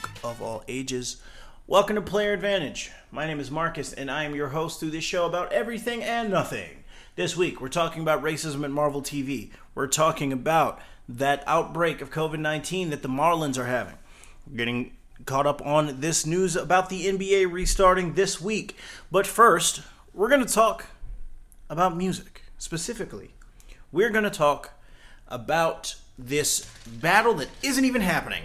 folk of all ages. Welcome to Player Advantage. My name is Marcus, and I am your host through this show about everything and nothing. This week, we're talking about racism at Marvel TV. We're talking about that outbreak of COVID-19 that the Marlins are having. We're getting caught up on this news about the NBA restarting this week. But first, we're going to talk about music. Specifically, we're going to talk about this battle that isn't even happening.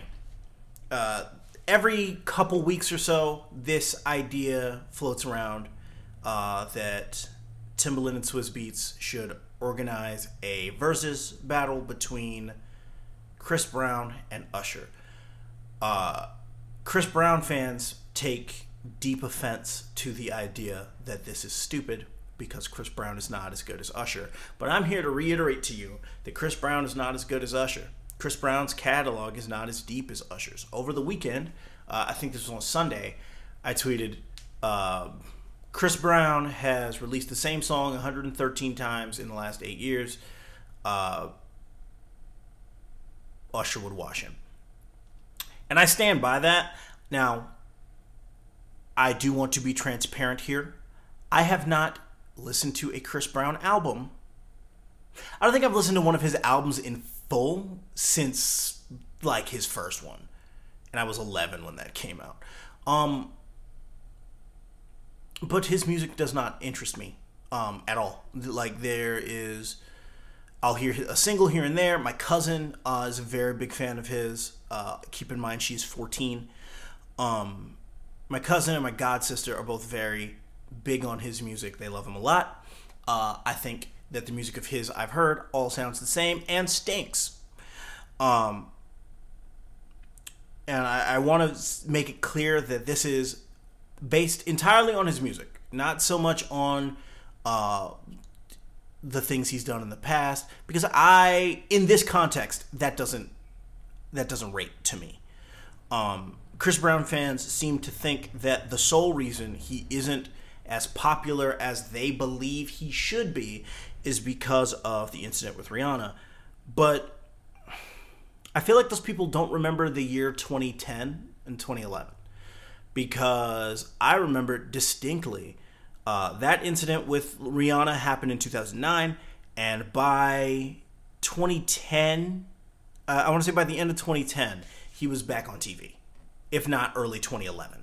Every couple weeks or so, this idea floats around that Timbaland and Swizz Beatz should organize a versus battle between Chris Brown and Usher. Chris Brown fans take deep offense to the idea that this is stupid because Chris Brown is not as good as Usher. But I'm here to reiterate to you that Chris Brown is not as good as Usher. Chris Brown's catalog is not as deep as Usher's. Over the weekend, I think this was on Sunday, I tweeted, Chris Brown has released the same song 113 times in the last 8 years. Usher would wash him. And I stand by that. Now, I do want to be transparent here. I have not listened to a Chris Brown album. I don't think I've listened to one of his albums in full since, like, his first one. And I was 11 when that came out. But his music does not interest me at all. Like, I'll hear a single here and there. My cousin is a very big fan of his. Keep in mind, she's 14. My cousin and my god sister are both very big on his music. They love him a lot. I think that the music of his I've heard all sounds the same and stinks. And I want to make it clear that this is based entirely on his music, not so much on the things he's done in the past, because in this context, that doesn't rate to me. Chris Brown fans seem to think that the sole reason he isn't as popular as they believe he should be is because of the incident with Rihanna. But I feel like those people don't remember the year 2010 and 2011, because I remember distinctly that incident with Rihanna happened in 2009, and by 2010, I want to say by the end of 2010, he was back on TV, if not early 2011.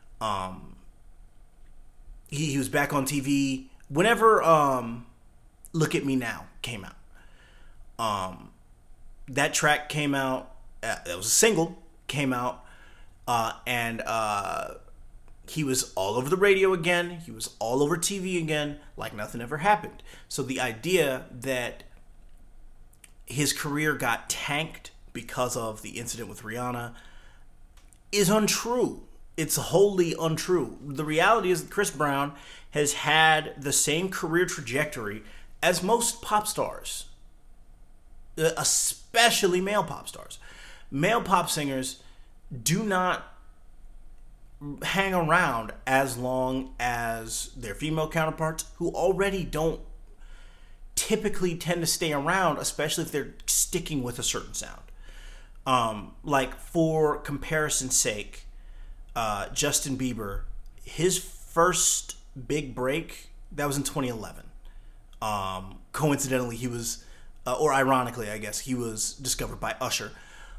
He was back on TV whenever Look at Me Now came out. That track came out, it was a single, came out, and he was all over the radio again. He was all over TV again, like nothing ever happened. So the idea that his career got tanked because of the incident with Rihanna is untrue. It's wholly untrue. The reality is that Chris Brown has had the same career trajectory as most pop stars, especially male pop stars. Male pop singers do not hang around as long as their female counterparts, who already don't typically tend to stay around, especially if they're sticking with a certain sound. Like, for comparison's sake, Justin Bieber, his first big break, that was in 2011. Coincidentally, he was, or ironically, I guess, he was discovered by Usher.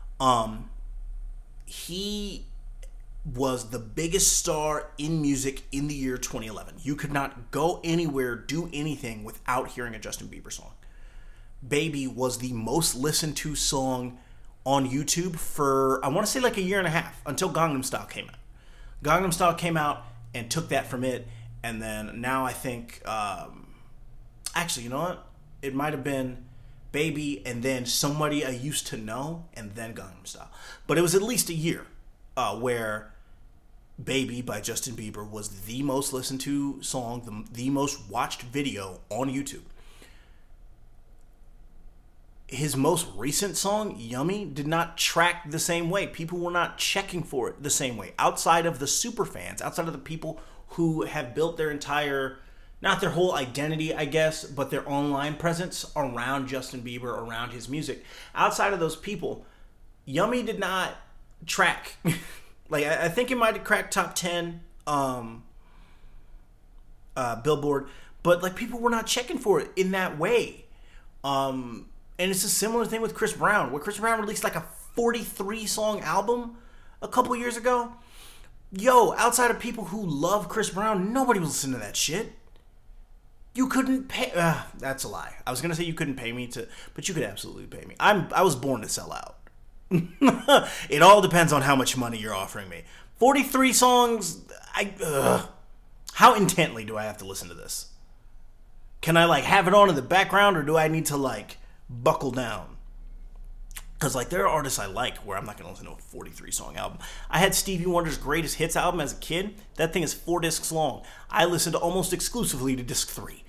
He was the biggest star in music in the year 2011. You could not go anywhere, do anything without hearing a Justin Bieber song. Baby was the most listened to song on YouTube for, I want to say, like a year and a half, until Gangnam Style came out. Gangnam Style came out and took that from it, and then now I think, actually, you know what? It might have been Baby and then Somebody I Used to Know and then Gangnam Style. But it was at least a year where Baby by Justin Bieber was the most listened to song, the most watched video on YouTube. His most recent song, Yummy, did not track the same way. People were not checking for it the same way. Outside of the super fans, outside of the people who have built their entire, not their whole identity, I guess, but their online presence around Justin Bieber, around his music. Outside of those people, Yummy did not track Like, I think it might have cracked top 10 Billboard, but like people were not checking for it in that way. And it's a similar thing with Chris Brown, where Chris Brown released like a 43 song album a couple years ago. Yo, outside of people who love Chris Brown, nobody was listening to that shit. You couldn't pay. That's a lie. I was gonna say you couldn't pay me to, but you could absolutely pay me. I was born to sell out. It all depends on how much money you're offering me. 43 songs. How intently do I have to listen to this? Can I like have it on in the background, or do I need to like buckle down? Because like there are artists I like where I'm not going to listen to a 43 song album. I had Stevie Wonder's Greatest Hits album as a kid. That thing is 4 discs long. I listened almost exclusively to disc 3.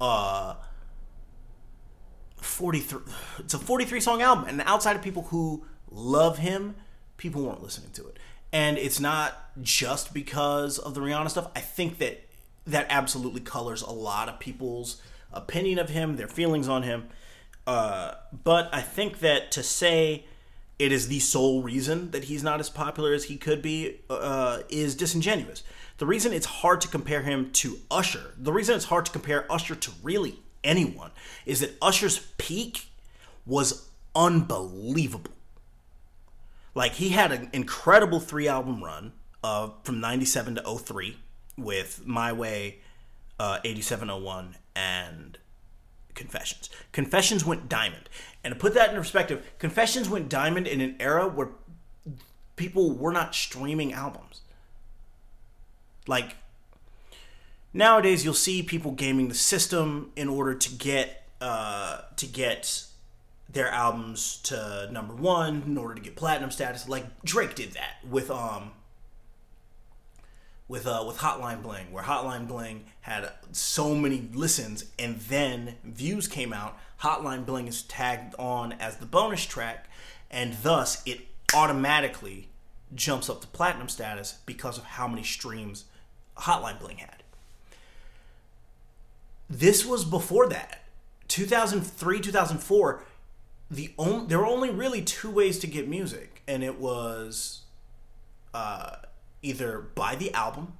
43. It's a 43 song album, and outside of people who love him, people weren't listening to it. And it's not just because of the Rihanna stuff. I think that absolutely colors a lot of people's opinion of him, their feelings on him. But I think that to say it is the sole reason that he's not as popular as he could be is disingenuous. The reason it's hard to compare him to Usher, the reason it's hard to compare Usher to really anyone, is that Usher's peak was unbelievable. Like, he had an incredible 3-album run from 97 to 03 with My Way, 8701, and Confessions. Confessions went diamond. And to put that in perspective, Confessions went diamond in an era where people were not streaming albums. Like, nowadays you'll see people gaming the system in order to get their albums to number 1, in order to get platinum status. Like Drake did that with Hotline Bling, where Hotline Bling had so many listens, and then Views came out. Hotline Bling is tagged on as the bonus track, and thus it automatically jumps up to platinum status because of how many streams Hotline Bling had. This was before that. 2003, 2004, there were only really 2 ways to get music, and it was either buy the album,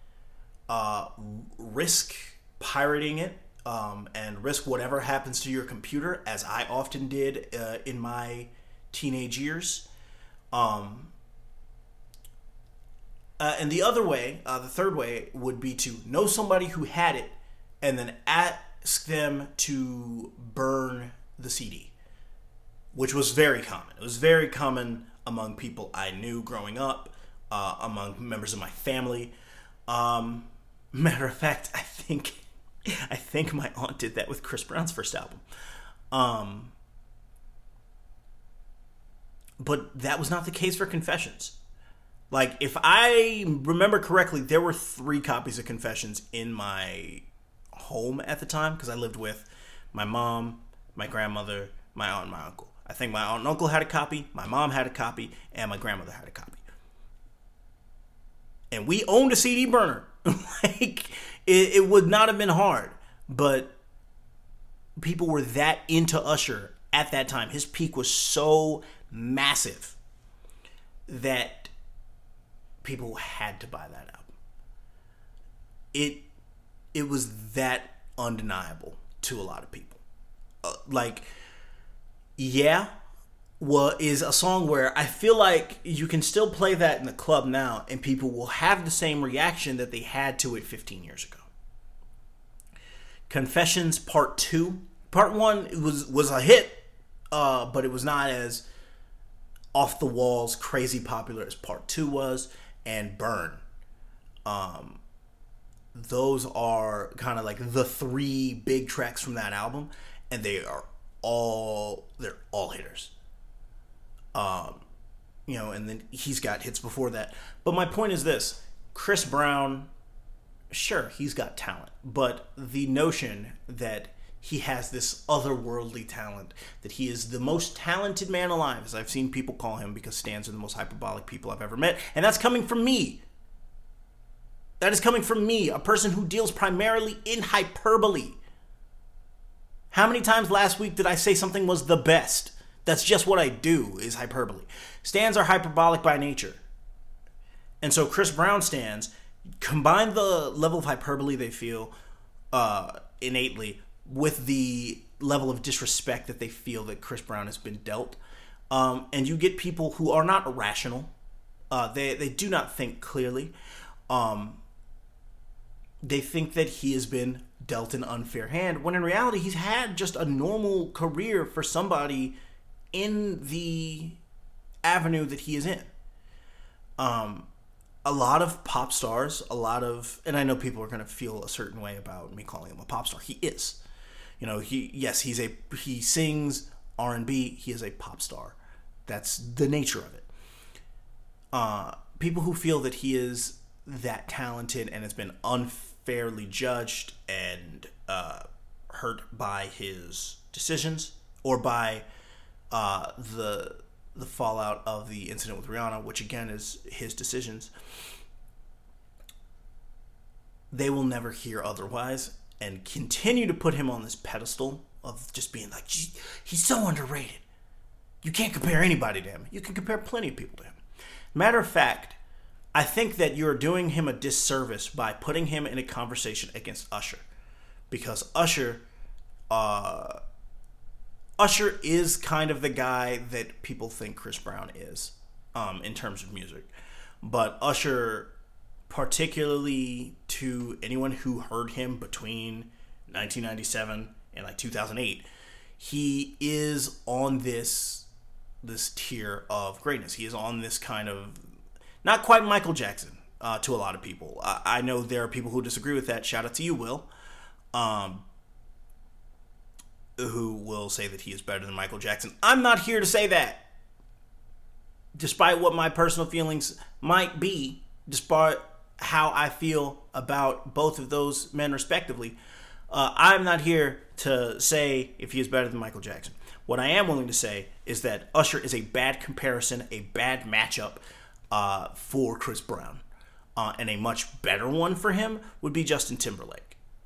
risk pirating it, and risk whatever happens to your computer, as I often did in my teenage years. And the other way, the third way, would be to know somebody who had it and then ask them to burn the CD, which was very common. It was very common among people I knew growing up, among members of my family. Matter of fact, I think my aunt did that with Chris Brown's first album. But that was not the case for Confessions. Like, if I remember correctly, there were 3 copies of Confessions in my home at the time, because I lived with my mom, my grandmother, my aunt, and my uncle. I think my aunt and uncle had a copy, my mom had a copy, and my grandmother had a copy. And we owned a CD burner. Like, it would not have been hard, but people were that into Usher at that time. His peak was so massive that people had to buy that album. It was that undeniable to a lot of people. Is a song where I feel like you can still play that in the club now, and people will have the same reaction that they had to it 15 years ago. Confessions Part 2. Part 1 was a hit, but it was not as off the walls, crazy popular as Part 2 was. And Burn. Those are kind of like the 3 big tracks from that album, and they're all hitters. And then he's got hits before that. But my point is this: Chris Brown, sure, he's got talent, but the notion that he has this otherworldly talent, that he is the most talented man alive, as I've seen people call him, because Stans are the most hyperbolic people I've ever met, and that's coming from me. That is coming from me, a person who deals primarily in hyperbole. How many times last week did I say something was the best? That's just what I do, is hyperbole. Stans are hyperbolic by nature. And so Chris Brown stands, combine the level of hyperbole they feel innately with the level of disrespect that they feel that Chris Brown has been dealt. And you get people who are not irrational. They do not think clearly. They think that he has been dealt an unfair hand, when in reality he's had just a normal career for somebody in the avenue that he is in. A lot of pop stars, and I know people are going to feel a certain way about me calling him a pop star. He is. He sings R&B. He is a pop star. That's the nature of it. People who feel that he is that talented and has been unfairly judged and hurt by his decisions or by the fallout of the incident with Rihanna, which again is his decisions, they will never hear otherwise and continue to put him on this pedestal of just being like, he's so underrated. You can't compare anybody to him. You can compare plenty of people to him. Matter of fact, I think that you're doing him a disservice by putting him in a conversation against Usher. Because Usher is kind of the guy that people think Chris Brown is, in terms of music. But Usher, particularly to anyone who heard him between 1997 and like 2008, he is on this tier of greatness. He is on this kind of, not quite Michael Jackson to a lot of people. I know there are people who disagree with that. Shout out to you, Will. Who will say that he is better than Michael Jackson. I'm not here to say that. Despite what my personal feelings might be, despite how I feel about both of those men respectively, I'm not here to say if he is better than Michael Jackson. What I am willing to say is that Usher is a bad comparison, a bad matchup for Chris Brown. And a much better one for him would be Justin Timberlake.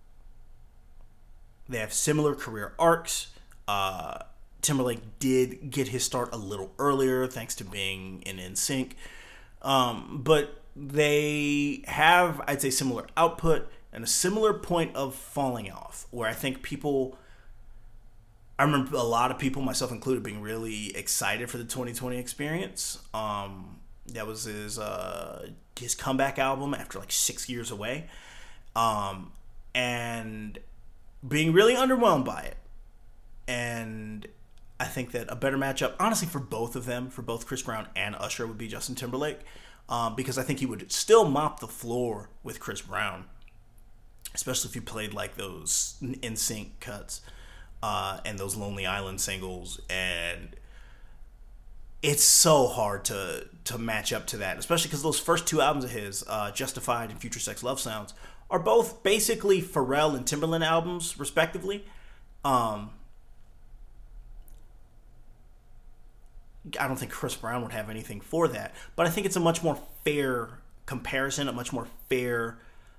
They have similar career arcs. Timberlake did get his start a little earlier thanks to being in NSYNC. But they have, I'd say, similar output and a similar point of falling off, where I think I remember a lot of people, myself included, being really excited for the 2020 Experience. That was his comeback album after like 6 years away. And being really underwhelmed by it. And I think that a better matchup, honestly, for both of them, for both Chris Brown and Usher, would be Justin Timberlake. Because I think he would still mop the floor with Chris Brown. Especially if you played like those NSYNC cuts and those Lonely Island singles. And it's so hard to match up to that. Especially because those first two albums of his, Justified and Future Sex Love Sounds, are both basically Pharrell and Timbaland albums, respectively. I don't think Chris Brown would have anything for that, but I think it's a much more fair comparison, a much more fair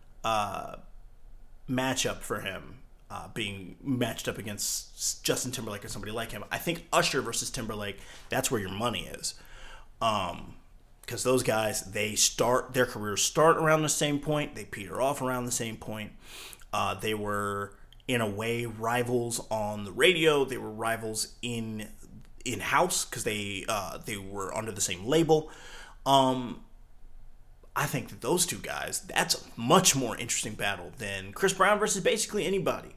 matchup for him, being matched up against Justin Timberlake or somebody like him. I think Usher versus Timberlake, that's where your money is. Because those guys, their careers start around the same point. They peter off around the same point. They were, in a way, rivals on the radio. They were rivals in-house because they were under the same label. I think that those two guys, that's a much more interesting battle than Chris Brown versus basically anybody.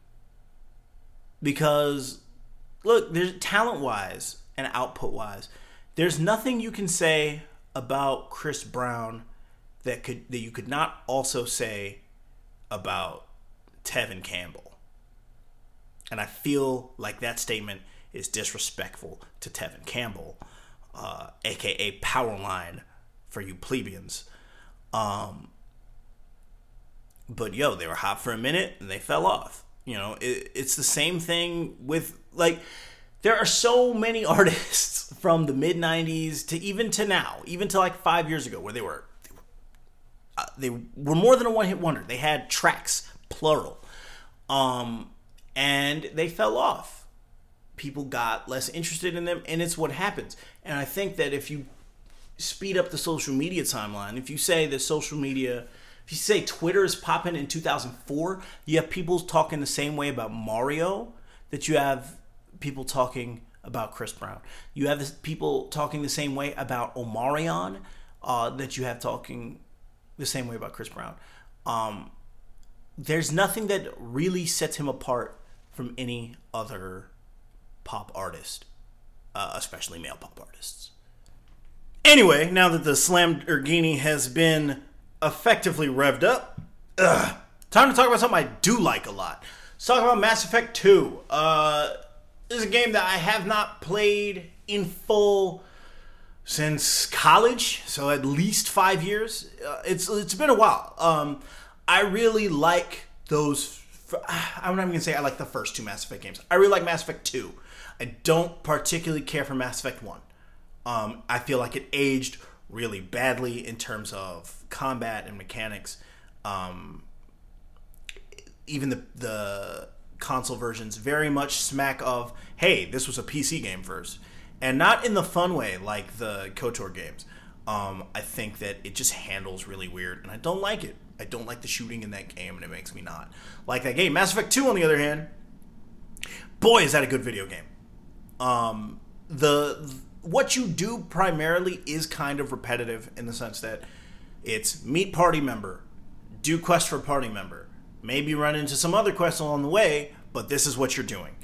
Because, look, there's talent-wise and output-wise, there's nothing you can say about Chris Brown that you could not also say about Tevin Campbell. And I feel like that statement is disrespectful to Tevin Campbell, aka Powerline for you plebeians. But they were hot for a minute and they fell off. It's the same thing with, like, there are so many artists from the mid 90s to even to now, even to like 5 years ago, where they were more than a one hit wonder. They had tracks, plural, and they fell off. People got less interested in them, and it's what happens. And I think that if you speed up the social media timeline. If you say that social media, if you say Twitter is popping in 2004, you have people talking the same way about Mario that you have people talking about Chris Brown. You have people talking the same way about Omarion that you have talking the same way about Chris Brown. There's nothing that really sets him apart from any other pop artist, especially male pop artists. Anyway, now that the Slamborghini has been effectively revved up, time to talk about something I do like a lot. Let's talk about Mass Effect 2. This is a game that I have not played in full since college, so at least 5 years. It's been a while. I really like those. I'm not even gonna say I like the first two Mass Effect games. I really like Mass Effect 2. I don't particularly care for Mass Effect 1. I feel like it aged really badly in terms of combat and mechanics. Even the console versions very much smack of, hey, this was a PC game first. And not in the fun way like the KOTOR games. I think that it just handles really weird, and I don't like it. I don't like the shooting in that game, and it makes me not like that game. Mass Effect 2, on the other hand, boy, is that a good video game. What you do primarily is kind of repetitive in the sense that it's meet party member, do quest for party member, maybe run into some other quests along the way, but this is what you're doing.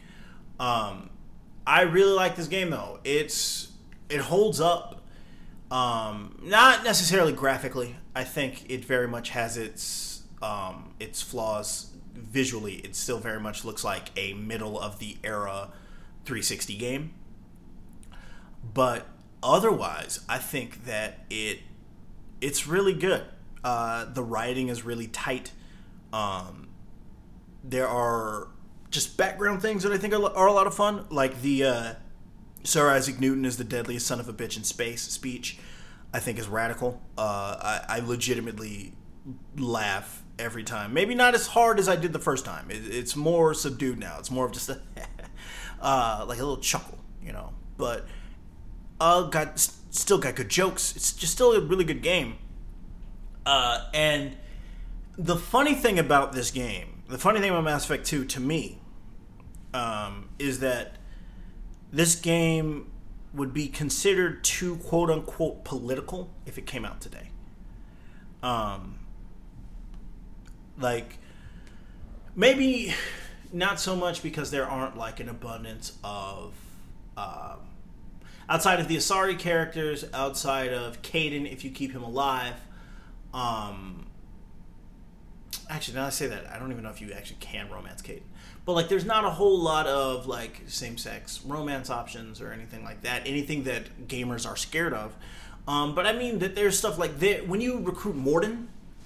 I really like this game though. It holds up. Not necessarily graphically. I think it very much has its flaws visually. It still very much looks like a middle of the era 360 game. But otherwise, I think that it's really good. The writing is really tight. There are just background things that I think are a lot of fun, like the Sir Isaac Newton is the deadliest son of a bitch in space speech. I think is radical. I legitimately laugh every time. Maybe not as hard as I did the first time. It's more subdued now. It's more of just a like a little chuckle, you know. But still got good jokes. It's just still a really good game. And the funny thing about this game, the funny thing about Mass Effect 2 to me, is that this game would be considered too quote unquote political if it came out today. Like maybe not so much because there aren't like an abundance of outside of the Asari characters, outside of Kaidan if you keep him alive. Actually, now I say that, I don't even know if you actually can romance Kaidan. But like, there's not a whole lot of like same-sex romance options or anything like that. Anything that gamers are scared of. But I mean that there's stuff like that. When you recruit Mordin,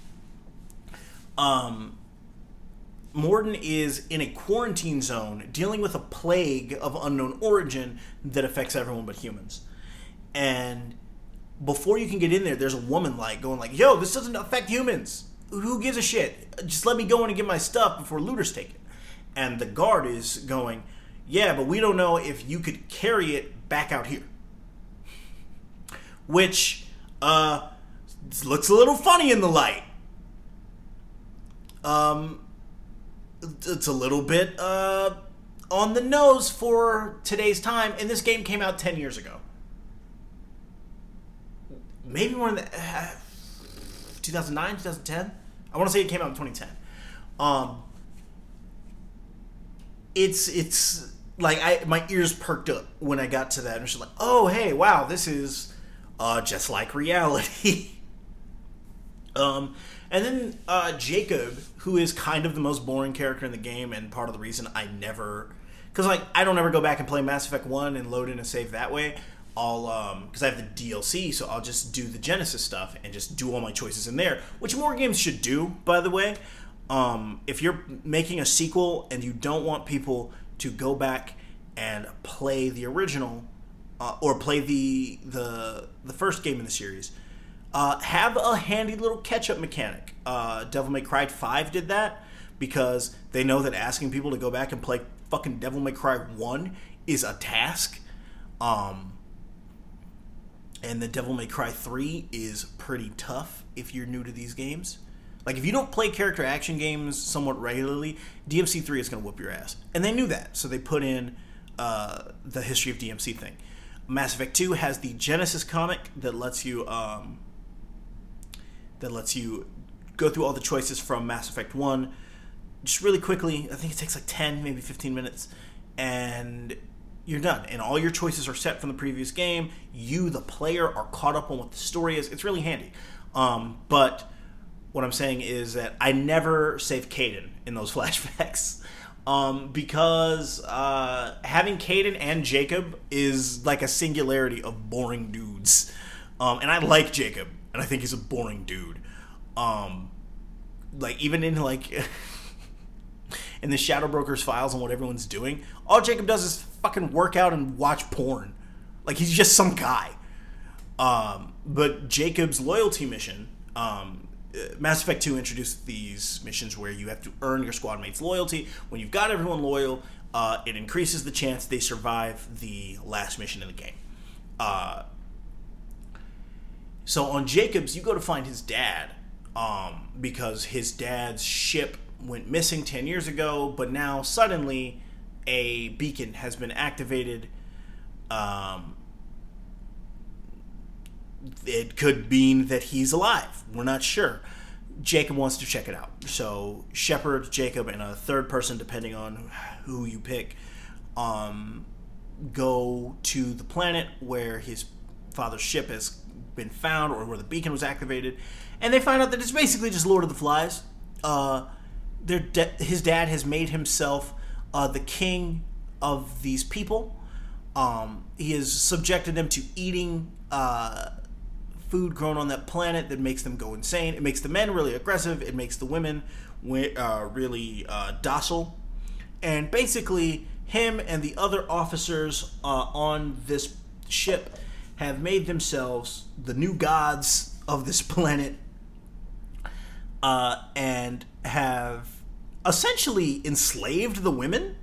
Mordin is in a quarantine zone dealing with a plague of unknown origin that affects everyone but humans. And before you can get in there, there's a woman like going like, yo, this doesn't affect humans. Who gives a shit? Just let me go in and get my stuff before looters take it. And the guard is going, yeah, but we don't know if you could carry it back out here. Which looks a little funny in the light. It's a little bit on the nose for today's time, and this game came out 10 years ago. Maybe one of the 2009, 2010. I want to say it came out in 2010. It's like my ears perked up when I got to that, and it's just like, oh hey, wow, this is just like reality. And then Jacob, who is kind of the most boring character in the game, and part of the reason I never, because like I don't ever go back and play Mass Effect 1 and load in a save that way. I'll because I have the DLC, so I'll just do the Genesis stuff and just do all my choices in there, which more games should do, by the way. If you're making a sequel and you don't want people to go back and play the original or play the first game in the series, have a handy little catch-up mechanic. Devil May Cry 5 did that because they know that asking people to go back and play fucking Devil May Cry 1 is a task. And the Devil May Cry 3 is pretty tough if you're new to these games. Like, if you don't play character action games somewhat regularly, DMC3 is going to whoop your ass. And they knew that, so they put in the history of DMC thing. Mass Effect 2 has the Genesis comic that lets you go through all the choices from Mass Effect 1 just really quickly. I think it takes like 10, maybe 15 minutes, and you're done. And all your choices are set from the previous game. You, the player, are caught up on what the story is. It's really handy. But what I'm saying is that I never saved Kaidan in those flashbacks. Because having Kaidan and Jacob is like a singularity of boring dudes. And I like Jacob, and I think he's a boring dude. Like, even in like in the Shadow Brokers files and what everyone's doing, all Jacob does is fucking work out and watch porn. Like, he's just some guy. But Jacob's loyalty mission, Mass Effect 2 introduced these missions where you have to earn your squad mates' loyalty. When you've got everyone loyal, it increases the chance they survive the last mission in the game. So on Jacob's, you go to find his dad, because his dad's ship went missing 10 years ago, but now suddenly a beacon has been activated. It could mean that he's alive. We're not sure. Jacob wants to check it out. So Shepard, Jacob, and a third person, depending on who you pick, go to the planet where his father's ship has been found, or where the beacon was activated, and they find out that it's basically just Lord of the Flies. His dad has made himself the king of these people. He has subjected them to eating food grown on that planet that makes them go insane. It makes the men really aggressive. It makes the women really docile. And basically, him and the other officers on this ship have made themselves the new gods of this planet, and have essentially enslaved the women,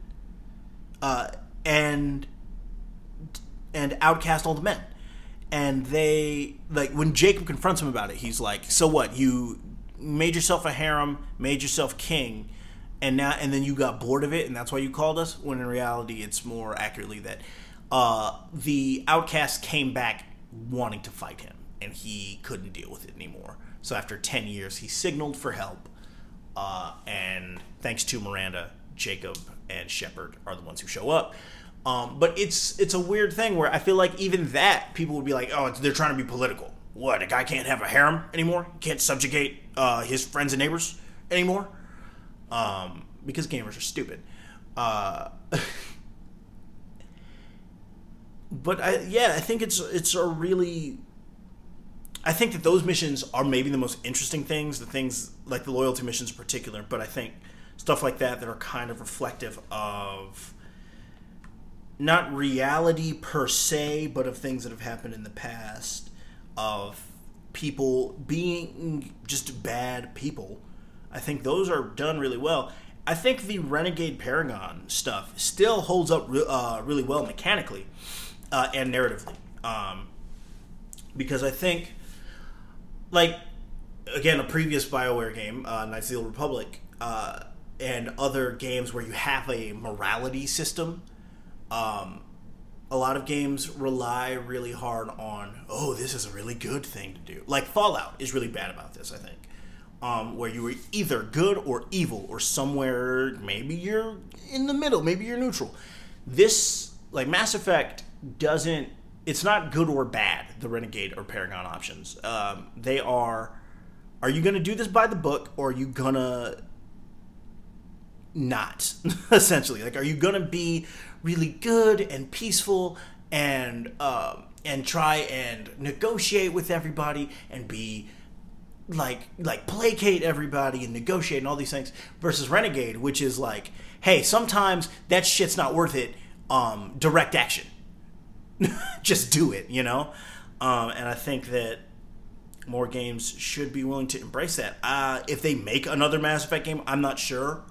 and outcast all the men. And they, like, when Jacob confronts him about it, he's like, so what, you made yourself a harem, made yourself king, and then you got bored of it, and that's why you called us? When in reality, it's more accurately that the outcast came back wanting to fight him, and he couldn't deal with it anymore. So after 10 years, he signaled for help, and thanks to Miranda, Jacob and Shepard are the ones who show up. But it's a weird thing where I feel like even that, people would be like, oh, they're trying to be political. What, a guy can't have a harem anymore? Can't subjugate his friends and neighbors anymore? Because gamers are stupid. But I think it's a really... I think that those missions are maybe the most interesting things, the things like the loyalty missions in particular, but I think stuff like that are kind of reflective of not reality per se, but of things that have happened in the past, of people being just bad people. I think those are done really well. I think the Renegade Paragon stuff still holds up really well mechanically and narratively. Because I think, like, again, a previous BioWare game, Knights of the Old Republic, and other games where you have a morality system, a lot of games rely really hard on, oh, this is a really good thing to do. Like, Fallout is really bad about this, I think. Where you were either good or evil, or somewhere, maybe you're in the middle, maybe you're neutral. This, like, Mass Effect doesn't, it's not good or bad, the Renegade or Paragon options. They are you going to do this by the book, or are you going to not, essentially? Like, are you going to be really good and peaceful and try and negotiate with everybody and be like placate everybody and negotiate and all these things, versus Renegade, which is like, hey, sometimes that shit's not worth it. Direct action. Just do it, you know? And I think that more games should be willing to embrace that. If they make another Mass Effect game, I'm not sure.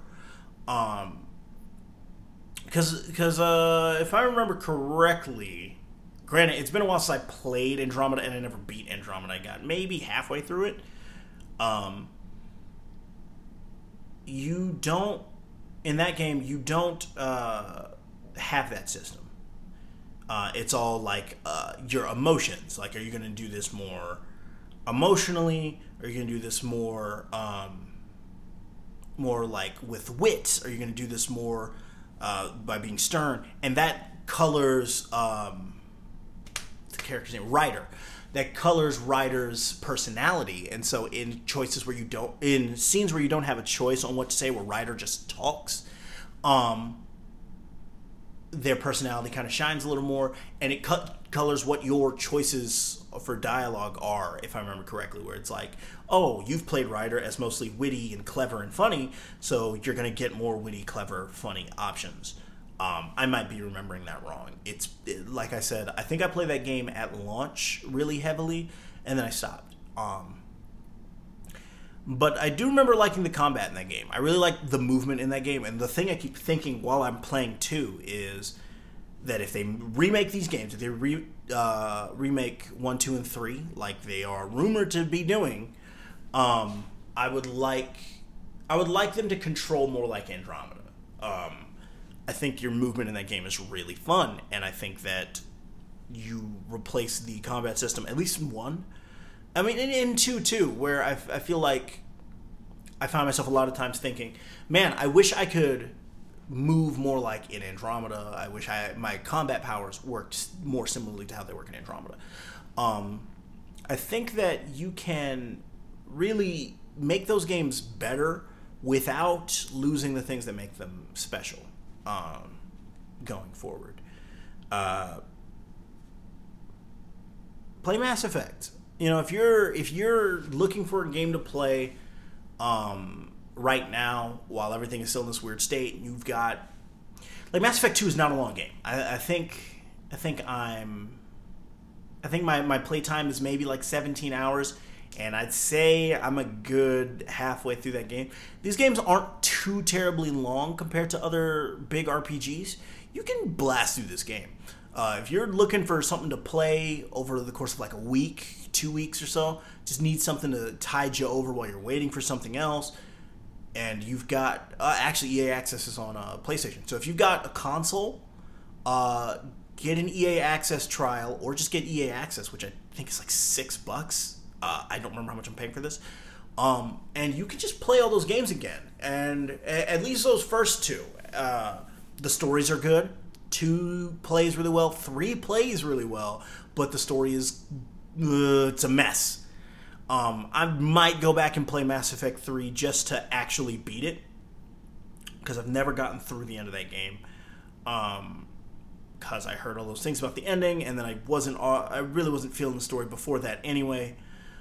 Because if I remember correctly, Granted, it's been a while since I played Andromeda, and I never beat Andromeda. I got maybe halfway through it. You don't, in that game, you don't have that system. It's all like your emotions. Like, are you going to do this more emotionally? Are you going to do this more more like with wit? Are you going to do this more by being stern? And that colors the character's name, Ryder. That colors Ryder's personality. And so in choices where you don't, in scenes where you don't have a choice on what to say, where Ryder just talks, their personality kind of shines a little more, and it colors what your choices for dialogue are, if I remember correctly, where it's like, oh, you've played Ryder as mostly witty and clever and funny, so you're going to get more witty, clever, funny options. I might be remembering that wrong. Like I said, I think I played that game at launch really heavily, and then I stopped. But I do remember liking the combat in that game. I really like the movement in that game, and the thing I keep thinking while I'm playing 2 is that if they remake these games, if they remake 1, 2, and 3, like they are rumored to be doing, I would like them to control more like Andromeda. I think your movement in that game is really fun, and I think that you replace the combat system, at least in 1. I mean, in 2 too, where I feel like I find myself a lot of times thinking, man, I wish I could move more like in Andromeda. I wish my combat powers worked more similarly to how they work in Andromeda. I think that you can really make those games better without losing the things that make them special going forward. Play Mass Effect. You know, if you're looking for a game to play right now while everything is still in this weird state, you've got, like, Mass Effect 2 is not a long game. I think my playtime is maybe like 17 hours, and I'd say I'm a good halfway through that game. These games aren't too terribly long compared to other big RPGs. You can blast through this game. If you're looking for something to play over the course of like a week, 2 weeks or so, just need something to tide you over while you're waiting for something else, and you've got actually EA Access is on PlayStation. So if you've got a console, get an EA Access trial, or just get EA Access, which I think is like $6. I don't remember how much I'm paying for this. And you can just play all those games again, and at least those first 2. The stories are good. 2 plays really well. 3 plays really well, but the story is it's a mess. I might go back and play Mass Effect 3 just to actually beat it, because I've never gotten through the end of that game. Because I heard all those things about the ending, and then I really wasn't feeling the story before that anyway.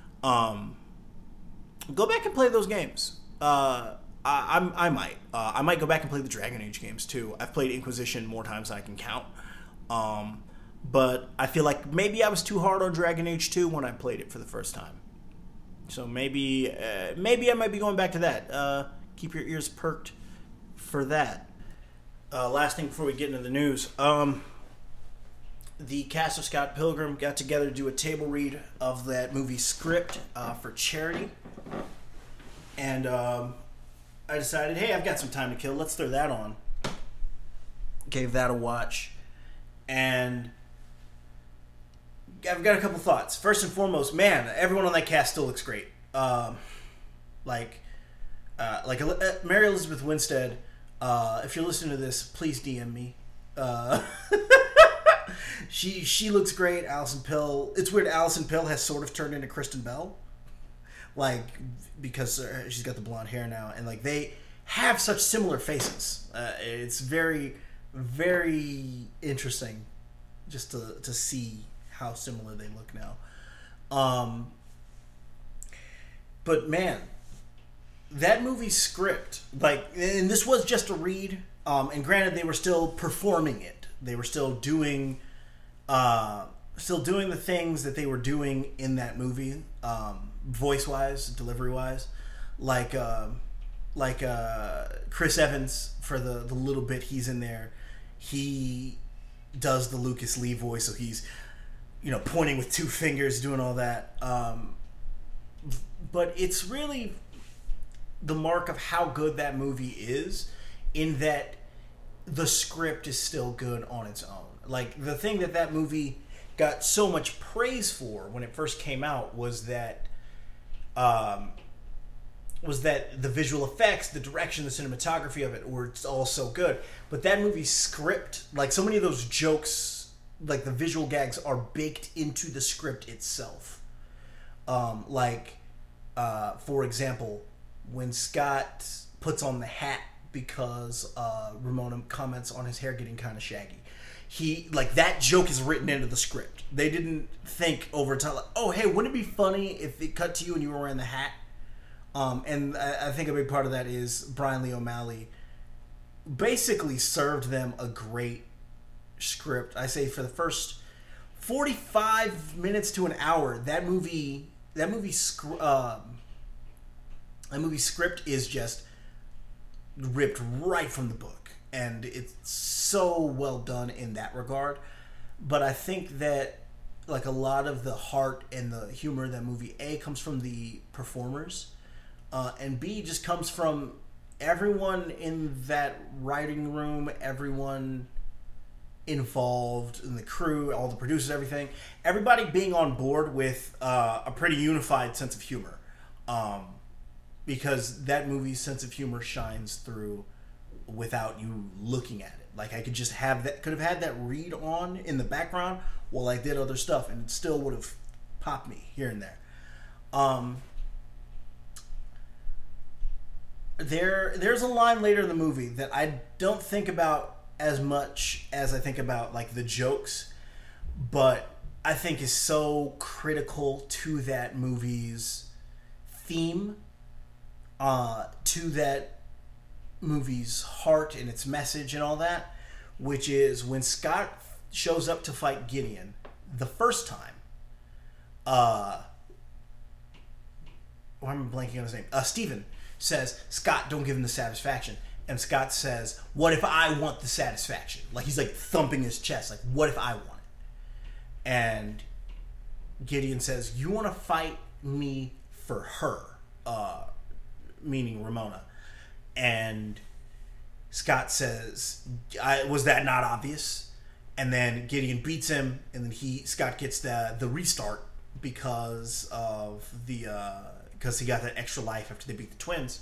Go back and play those games. I might. I might go back and play the Dragon Age games too. I've played Inquisition more times than I can count. But I feel like maybe I was too hard on Dragon Age 2 when I played it for the first time. So maybe I might be going back to that. Keep your ears perked for that. Last thing before we get into the news. The cast of Scott Pilgrim got together to do a table read of that movie Script for charity. And I decided, hey, I've got some time to kill. Let's throw that on. Gave that a watch. And I've got a couple thoughts. First and foremost, man, everyone on that cast still looks great. Like Mary Elizabeth Winstead, if you're listening to this, please DM me. She looks great. Alison Pill. It's weird. Alison Pill has sort of turned into Kristen Bell, like, because she's got the blonde hair now, and like they have such similar faces. It's very, very interesting just to see how similar they look now. But man, that movie Script, like, and this was just a read. And granted, they were still performing it. They were still doing the things that they were doing in that movie, voice-wise, delivery-wise, like Chris Evans, for the little bit he's in there, he does the Lucas Lee voice, so he's pointing with two fingers, doing all that. But it's really the mark of how good that movie is, in that the script is still good on its own. Like, the thing that movie got so much praise for when it first came out was that the visual effects, the direction, the cinematography of it were all so good. But that movie's script, like, so many of those jokes, like the visual gags, are baked into the script itself. For example, when Scott puts on the hat because Ramona comments on his hair getting kind of shaggy, that joke is written into the script. They didn't think over time, like, oh, hey, wouldn't it be funny if it cut to you and you were wearing the hat? And I think a big part of that is Brian Lee O'Malley basically served them a great script. I say for the first 45 minutes to an hour, that movie script is just ripped right from the book, and it's so well done in that regard. But I think that, like, a lot of the heart and the humor of that movie, A, comes from the performers, and B, just comes from everyone in that writing room, everyone involved in the crew, all the producers, everybody being on board with a pretty unified sense of humor, because that movie's sense of humor shines through without you looking at it. Like, I could have had that read on in the background while I did other stuff, and it still would have popped me here and there. There's a line later in the movie that I don't think about as much as I think about, like, the jokes, but I think is so critical to that movie's theme, to that movie's heart and its message and all that, which is when Scott shows up to fight Gideon the first time. Why am I blanking on his name? Steven says, Scott, don't give him the satisfaction. And Scott says, what if I want the satisfaction? Like, he's like thumping his chest, like, what if I want it? And Gideon says, you want to fight me for her, meaning Ramona. And Scott says, was that not obvious? And then Gideon beats him, and then Scott gets the restart because of because he got that extra life after they beat the twins.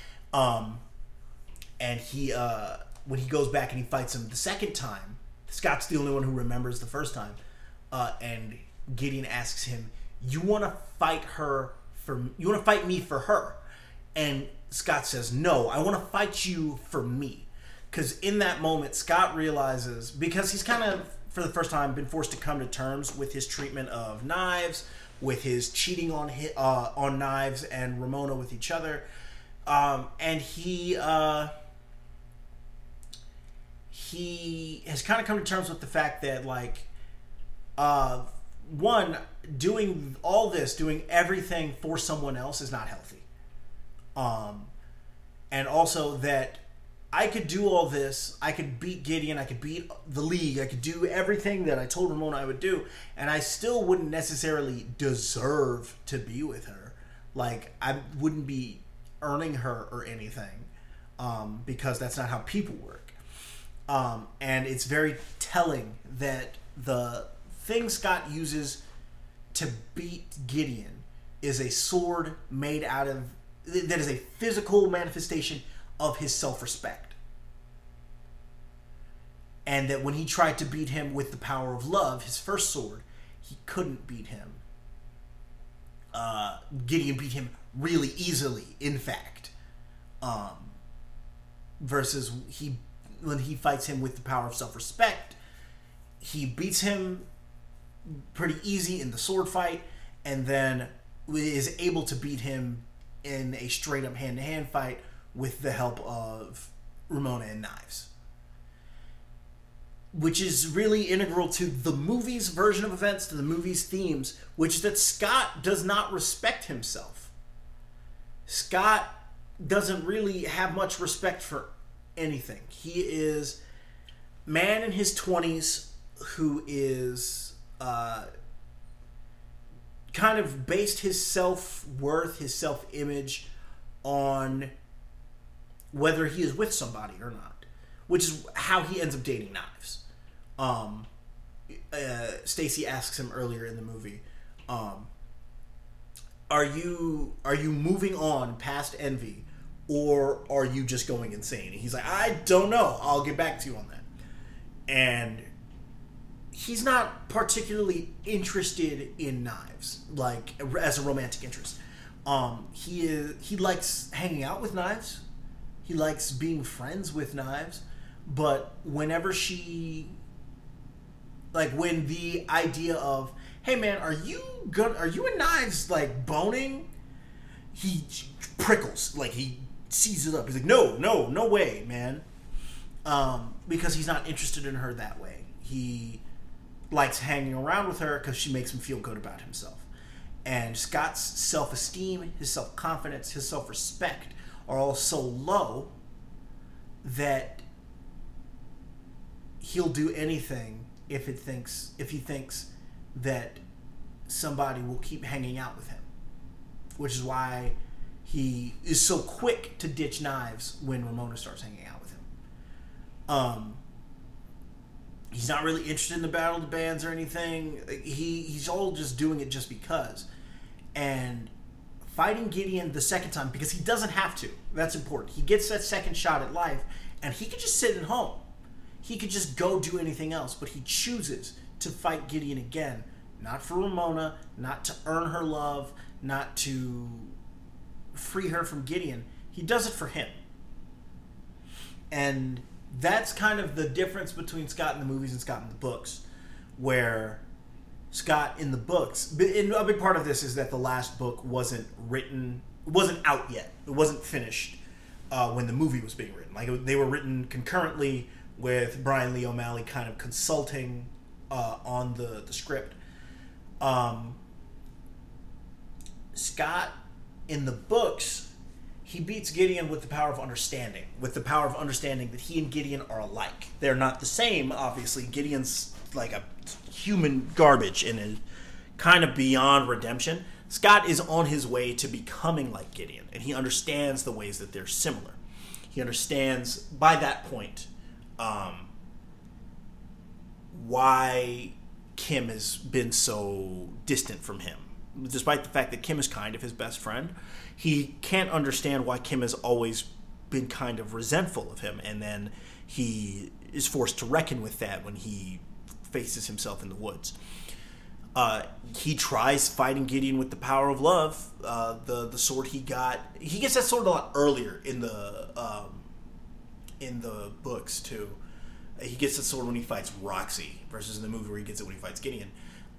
And when he goes back and he fights him the second time, Scott's the only one who remembers the first time. And Gideon asks him, you want to fight me for her? And Scott says, no, I want to fight you for me. Because in that moment, Scott realizes, because he's kind of, for the first time, been forced to come to terms with his treatment of Knives, with his cheating on Knives and Ramona with each other. And he has kind of come to terms with the fact that, like, one, doing all this, doing everything for someone else is not healthy. And also that I could do all this, I could beat Gideon, I could beat the League, I could do everything that I told Ramona I would do, and I still wouldn't necessarily deserve to be with her. Like, I wouldn't be earning her or anything, because that's not how people work. And it's very telling that the thing Scott uses to beat Gideon is a sword made out of, that is a physical manifestation of his self-respect. And that when he tried to beat him with the power of love, his first sword, he couldn't beat him. Gideon beat him really easily, in fact. Versus when he fights him with the power of self-respect, he beats him pretty easy in the sword fight, and then is able to beat him in a straight-up hand-to-hand fight with the help of Ramona and Knives. Which is really integral to the movie's version of events, to the movie's themes, which is that Scott does not respect himself. Scott doesn't really have much respect for anything. He is a man in his 20s who is kind of based his self-worth, his self-image on whether he is with somebody or not, which is how he ends up dating Knives. Stacy asks him earlier in the movie, are you moving on past envy, or are you just going insane? And he's like, I don't know. I'll get back to you on that. And he's not particularly interested in Knives, like as a romantic interest. He likes hanging out with Knives. He likes being friends with Knives. But whenever when the idea of, hey man, are you and Knives like boning? He prickles, like he sees it up. He's like, no way, man. Because he's not interested in her that way. He likes hanging around with her because she makes him feel good about himself. And Scott's self-esteem, his self-confidence, his self-respect are all so low that he'll do anything if he thinks that somebody will keep hanging out with him. Which is why he is so quick to ditch Knives when Ramona starts hanging out with him. He's not really interested in the Battle of the Bands or anything. He's all just doing it just because. And fighting Gideon the second time, because he doesn't have to. That's important. He gets that second shot at life, and he could just sit at home. He could just go do anything else, but he chooses to fight Gideon again. Not for Ramona, not to earn her love, not to free her from Gideon. He does it for him. And that's kind of the difference between Scott in the movies and Scott in the books, where Scott in the books, and a big part of this is that the last book wasn't out yet. It wasn't finished when the movie was being written. Like, they were written concurrently with Brian Lee O'Malley kind of consulting on the script. Scott in the books, he beats Gideon with the power of understanding. With the power of understanding that he and Gideon are alike. They're not the same, obviously. Gideon's like a human garbage and is kind of beyond redemption. Scott is on his way to becoming like Gideon, and he understands the ways that they're similar. He understands, by that point, why Kim has been so distant from him. Despite the fact that Kim is kind of his best friend, he can't understand why Kim has always been kind of resentful of him, and then he is forced to reckon with that when he faces himself in the woods. He tries fighting Gideon with the power of love. The sword he gets that sword a lot earlier in the books too. He gets the sword when he fights Roxy versus in the movie where he gets it when he fights Gideon.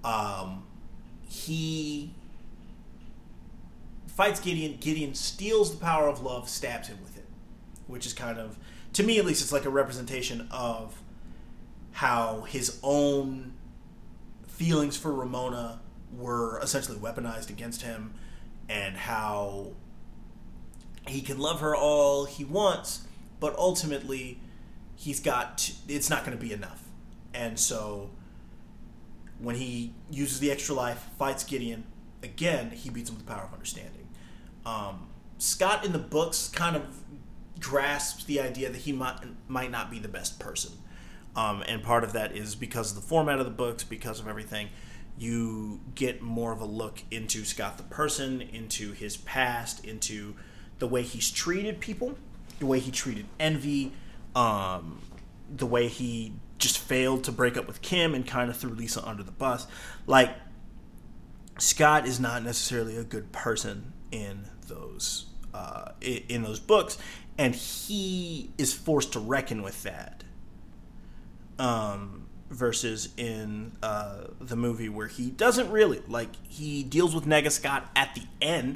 He fights Gideon. Gideon steals the power of love, stabs him with it, which is kind of, to me at least, it's like a representation of how his own feelings for Ramona were essentially weaponized against him, and how he can love her all he wants, but ultimately it's not going to be enough. And so when he uses the extra life, fights Gideon, again, he beats him with the power of understanding. Scott in the books kind of grasps the idea that he might not be the best person. And part of that is because of the format of the books, because of everything. You get more of a look into Scott the person, into his past, into the way he's treated people, the way he treated Envy, the way he just failed to break up with Kim and kind of threw Lisa under the bus. Like, Scott is not necessarily a good person in those books, and he is forced to reckon with that. Versus in the movie where he doesn't really, like, he deals with Nega Scott at the end,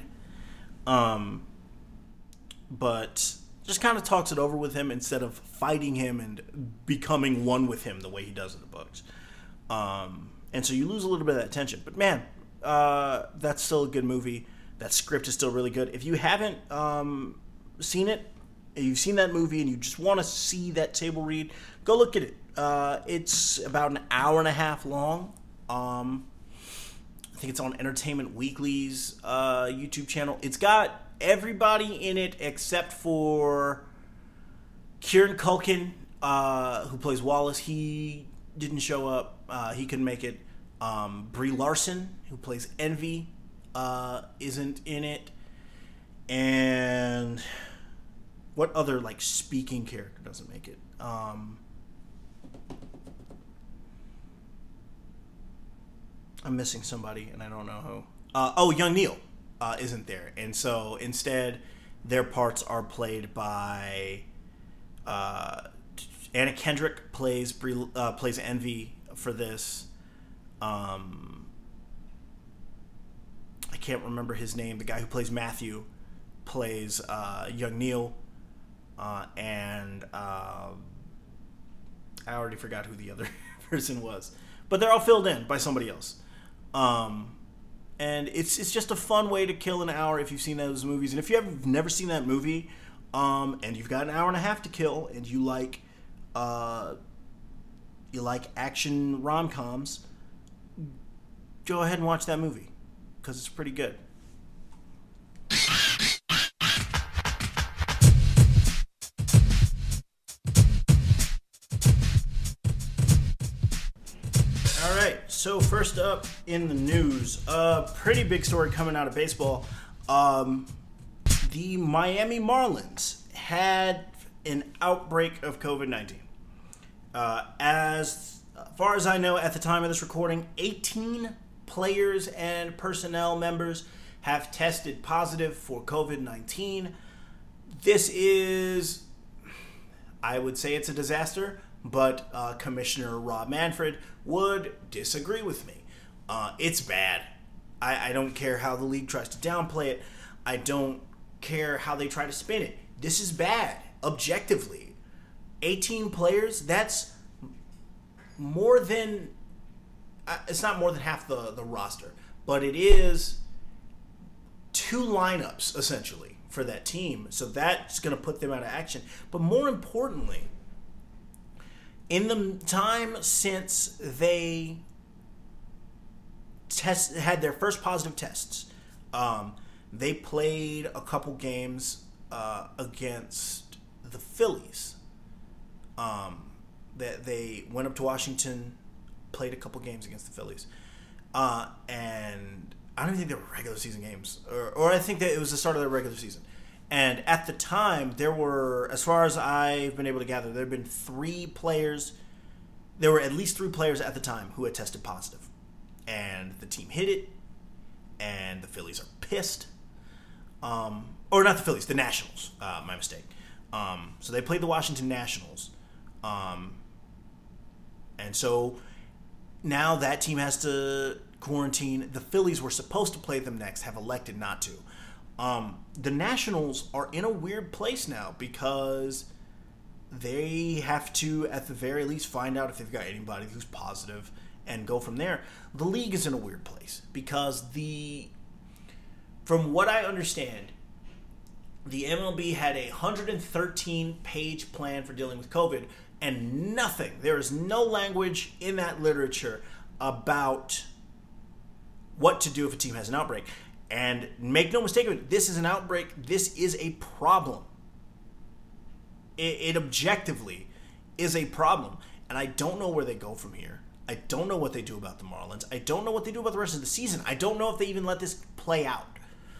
but just kind of talks it over with him instead of fighting him and becoming one with him the way he does in the books. And so you lose a little bit of that tension. But man, that's still a good movie. That script is still really good. If you haven't seen it, if you've seen that movie and you just want to see that table read, go look at it. It's about an hour and a half long. I think it's on Entertainment Weekly's YouTube channel. It's got everybody in it except for Kieran Culkin, who plays Wallace. He didn't show up. He couldn't make it. Brie Larson, who plays Envy, isn't in it. And what other like speaking character doesn't make it? I'm missing somebody, and I don't know who. Young Neil isn't there, and so instead, their parts are played by Anna Kendrick plays Envy for this. I can't remember his name. The guy who plays Matthew plays Young Neil, and I already forgot who the other person was, but they're all filled in by somebody else. And it's just a fun way to kill an hour if you've seen those movies. And if you have never seen that movie, and you've got an hour and a half to kill, and you like action rom-coms, go ahead and watch that movie because it's pretty good. So first up in the news, a pretty big story coming out of baseball. The Miami Marlins had an outbreak of COVID-19. As far as I know, at the time of this recording, 18 players and personnel members have tested positive for COVID-19. This is, I would say it's a disaster, but Commissioner Rob Manfred would disagree with me. It's bad. I don't care how the league tries to downplay it. I don't care how they try to spin it. This is bad, objectively. 18 players, that's more than... it's not more than half the roster, but it is 2 lineups, essentially, for that team. So that's going to put them out of action. But more importantly, in the time since they had their first positive tests, they played a couple games against the Phillies. They went up to Washington, played a couple games against the Phillies. And I don't even think they were regular season games. Or I think that it was the start of their regular season. And at the time, there were, as far as I've been able to gather, there have been 3 players. There were at least 3 players at the time who had tested positive. And the team hid it. And the Phillies are pissed. Or not the Phillies, the Nationals. My mistake. So they played the Washington Nationals. And so now that team has to quarantine. The Phillies were supposed to play them next, have elected not to. The Nationals are in a weird place now because they have to, at the very least, find out if they've got anybody who's positive and go from there. The league is in a weird place because from what I understand, the MLB had a 113-page plan for dealing with COVID, and there is no language in that literature about what to do if a team has an outbreak. And make no mistake of it, this is an outbreak. This is a problem. It objectively is a problem. And I don't know where they go from here. I don't know what they do about the Marlins. I don't know what they do about the rest of the season. I don't know if they even let this play out.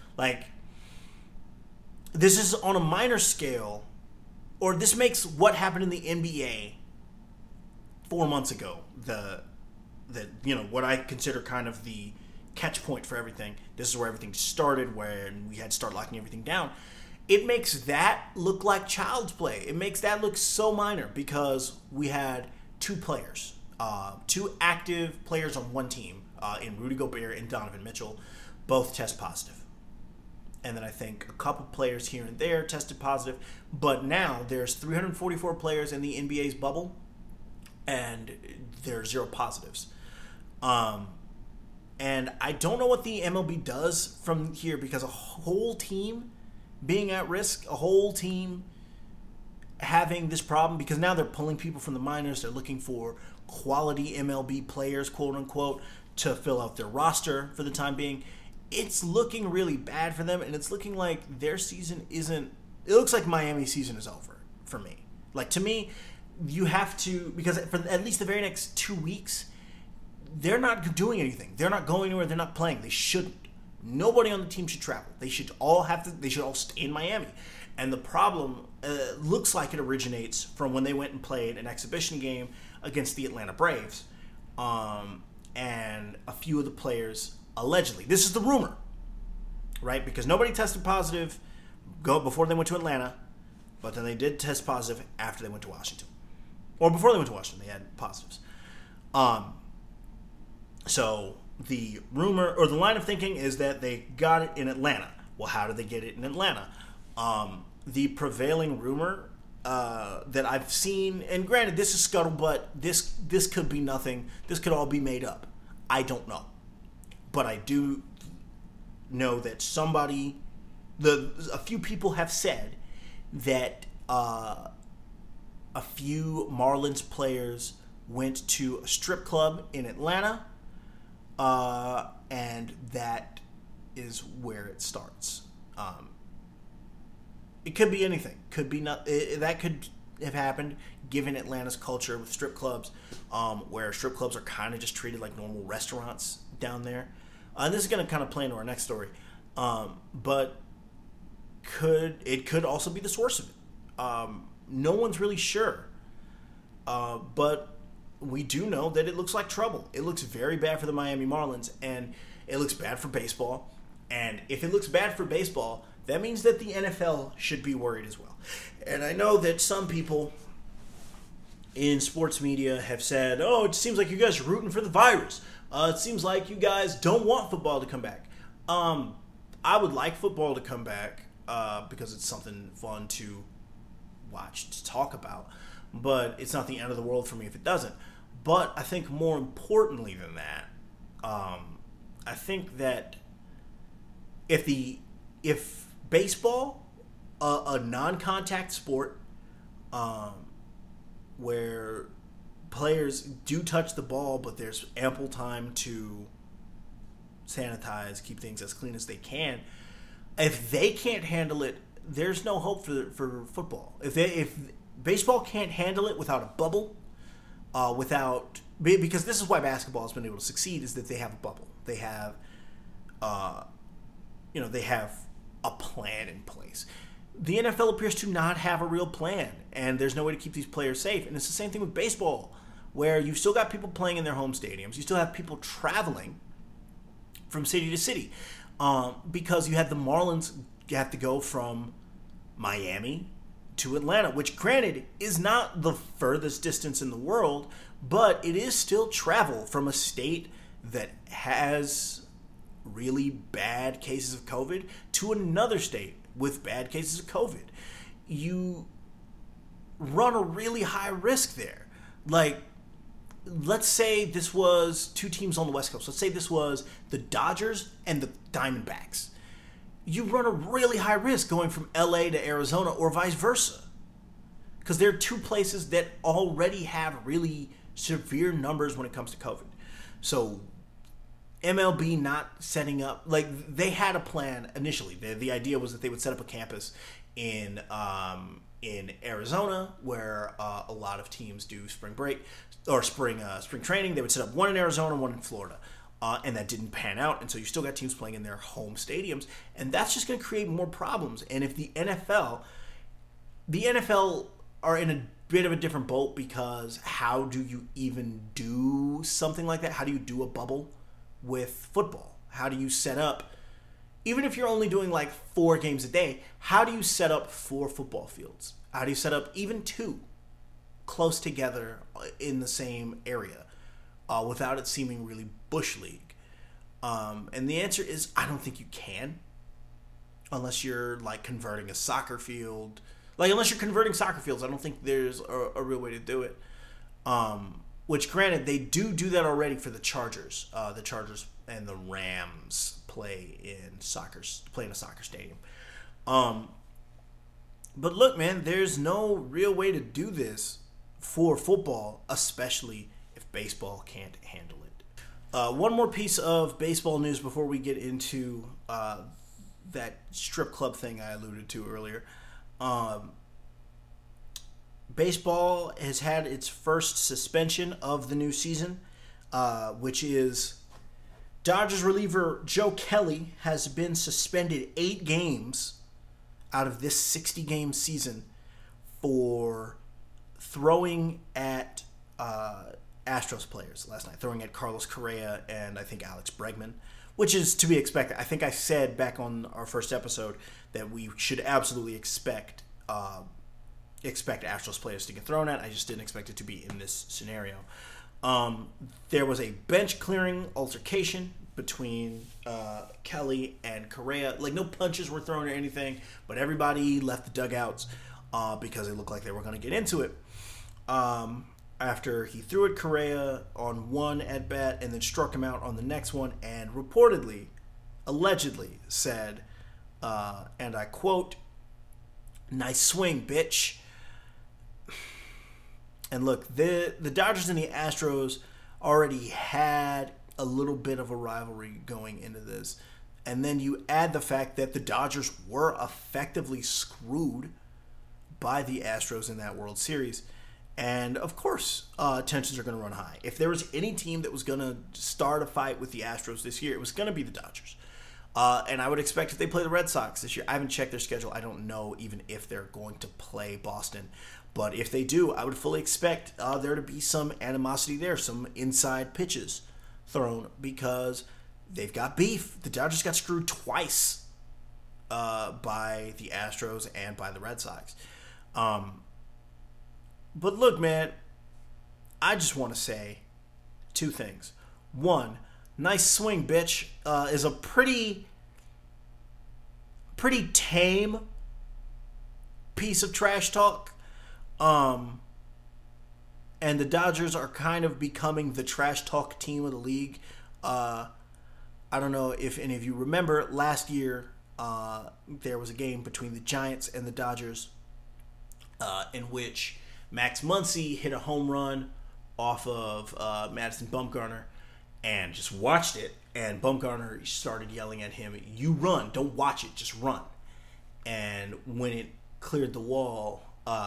This is on a minor scale, or this makes what happened in the NBA 4 months ago, what I consider kind of the catch point for everything. This is where everything started, when we had to start locking everything down. It makes that look like child's play. It makes that look so minor because we had 2 players, 2 active players on one team, in Rudy Gobert and Donovan Mitchell, both test positive. And then I think a couple players here and there tested positive. But now there's 344 players in the NBA's bubble, and there's 0 positives. And I don't know what the MLB does from here, because a whole team being at risk, a whole team having this problem, because now they're pulling people from the minors. They're looking for quality MLB players, quote unquote, to fill out their roster for the time being. It's looking really bad for them, and it's looking like their season isn't... It looks like Miami's season is over for me. Like, to me, you have to... Because for at least the very next 2 weeks, they're not doing anything. They're not going anywhere. They're not playing. They shouldn't. Nobody on the team should travel. They should all stay in Miami. And the problem looks like it originates from when they went and played an exhibition game against the Atlanta Braves. And a few of the players... Allegedly. This is the rumor, right? Because nobody tested positive before they went to Atlanta, but then they did test positive after they went to Washington. Or before they went to Washington, they had positives. So the rumor, or the line of thinking is that they got it in Atlanta. Well, how did they get it in Atlanta? The prevailing rumor that I've seen, and granted, this is scuttlebutt, this could be nothing, this could all be made up. I don't know. But I do know that a few people have said that a few Marlins players went to a strip club in Atlanta, and that is where it starts. It could be anything. Could be not. That could have happened given Atlanta's culture with strip clubs, where strip clubs are kind of just treated like normal restaurants down there. And this is going to kind of play into our next story, but it could also be the source of it. No one's really sure, but we do know that it looks like trouble. It looks very bad for the Miami Marlins, and it looks bad for baseball. And if it looks bad for baseball, that means that the NFL should be worried as well. And I know that some people in sports media have said, oh, it seems like you guys are rooting for the virus. It seems like you guys don't want football to come back. I would like football to come back because it's something fun to watch, to talk about. But it's not the end of the world for me if it doesn't. But I think more importantly than that, I think that if baseball, a non-contact sport, where players do touch the ball, but there's ample time to sanitize, keep things as clean as they can. If they can't handle it, there's no hope for football. If baseball can't handle it without a bubble, because this is why basketball has been able to succeed, is that they have a bubble. They have, they have a plan in place. The NFL appears to not have a real plan, and there's no way to keep these players safe. And it's the same thing with baseball, where you've still got people playing in their home stadiums. You still have people traveling from city to city, because you have the Marlins have to go from Miami to Atlanta, which, granted, is not the furthest distance in the world, but it is still travel from a state that has really bad cases of COVID to another state with bad cases of COVID. You run a really high risk there. Like, let's say this was two teams on the West Coast. Let's say this was the Dodgers and the Diamondbacks. You run a really high risk going from LA to Arizona or vice versa, because they're two places that already have really severe numbers when it comes to COVID. So MLB not setting up, like, they had a plan initially. The idea was that they would set up a campus in Arizona, where a lot of teams do spring break or spring training. They would set up one in Arizona, one in Florida, and that didn't pan out. And so you still got teams playing in their home stadiums, and that's just going to create more problems. And if the NFL are in a bit of a different boat, because how do you even do something like that? How do you do a bubble with football? How do you set up, even if you're only doing like 4 games a day, how do you set up 4 football fields? How do you set up even 2 close together in the same area without it seeming really Bush League? And the answer is, I don't think you can, unless you're like converting a soccer field. Like, unless you're converting soccer fields, I don't think there's a real way to do it. Which, granted, they do that already for the Chargers. The Chargers and the Rams play in a soccer stadium. But look, man, there's no real way to do this for football, especially if baseball can't handle it. One more piece of baseball news before we get into that strip club thing I alluded to earlier. Baseball has had its first suspension of the new season, which is Dodgers reliever Joe Kelly has been suspended 8 games out of this 60-game season for throwing at Astros players last night, throwing at Carlos Correa and I think Alex Bregman, which is to be expected. I think I said back on our first episode that we should absolutely expect Astros players to get thrown at. I just didn't expect it to be in this scenario. There was a bench clearing altercation between Kelly and Correa. Like, no punches were thrown or anything, but everybody left the dugouts because it looked like they were going to get into it. After he threw at Correa on one at bat and then struck him out on the next one, and reportedly, allegedly said, and I quote, "Nice swing, bitch." And look, the Dodgers and the Astros already had a little bit of a rivalry going into this. And then you add the fact that the Dodgers were effectively screwed by the Astros in that World Series. And, of course, tensions are going to run high. If there was any team that was going to start a fight with the Astros this year, it was going to be the Dodgers. And I would expect if they play the Red Sox this year, I haven't checked their schedule. I don't know even if they're going to play Boston. But if they do, I would fully expect there to be some animosity there, some inside pitches thrown, because they've got beef. The Dodgers got screwed twice by the Astros and by the Red Sox. But look, man, I just want to say 2 things. One, nice swing, bitch, is a pretty tame piece of trash talk. And the Dodgers are kind of becoming the trash talk team of the league. I don't know if any of you remember, last year there was a game between the Giants and the Dodgers in which Max Muncy hit a home run off of Madison Bumgarner and just watched it. And Bumgarner started yelling at him, "You run, don't watch it, just run." And when it cleared the wall,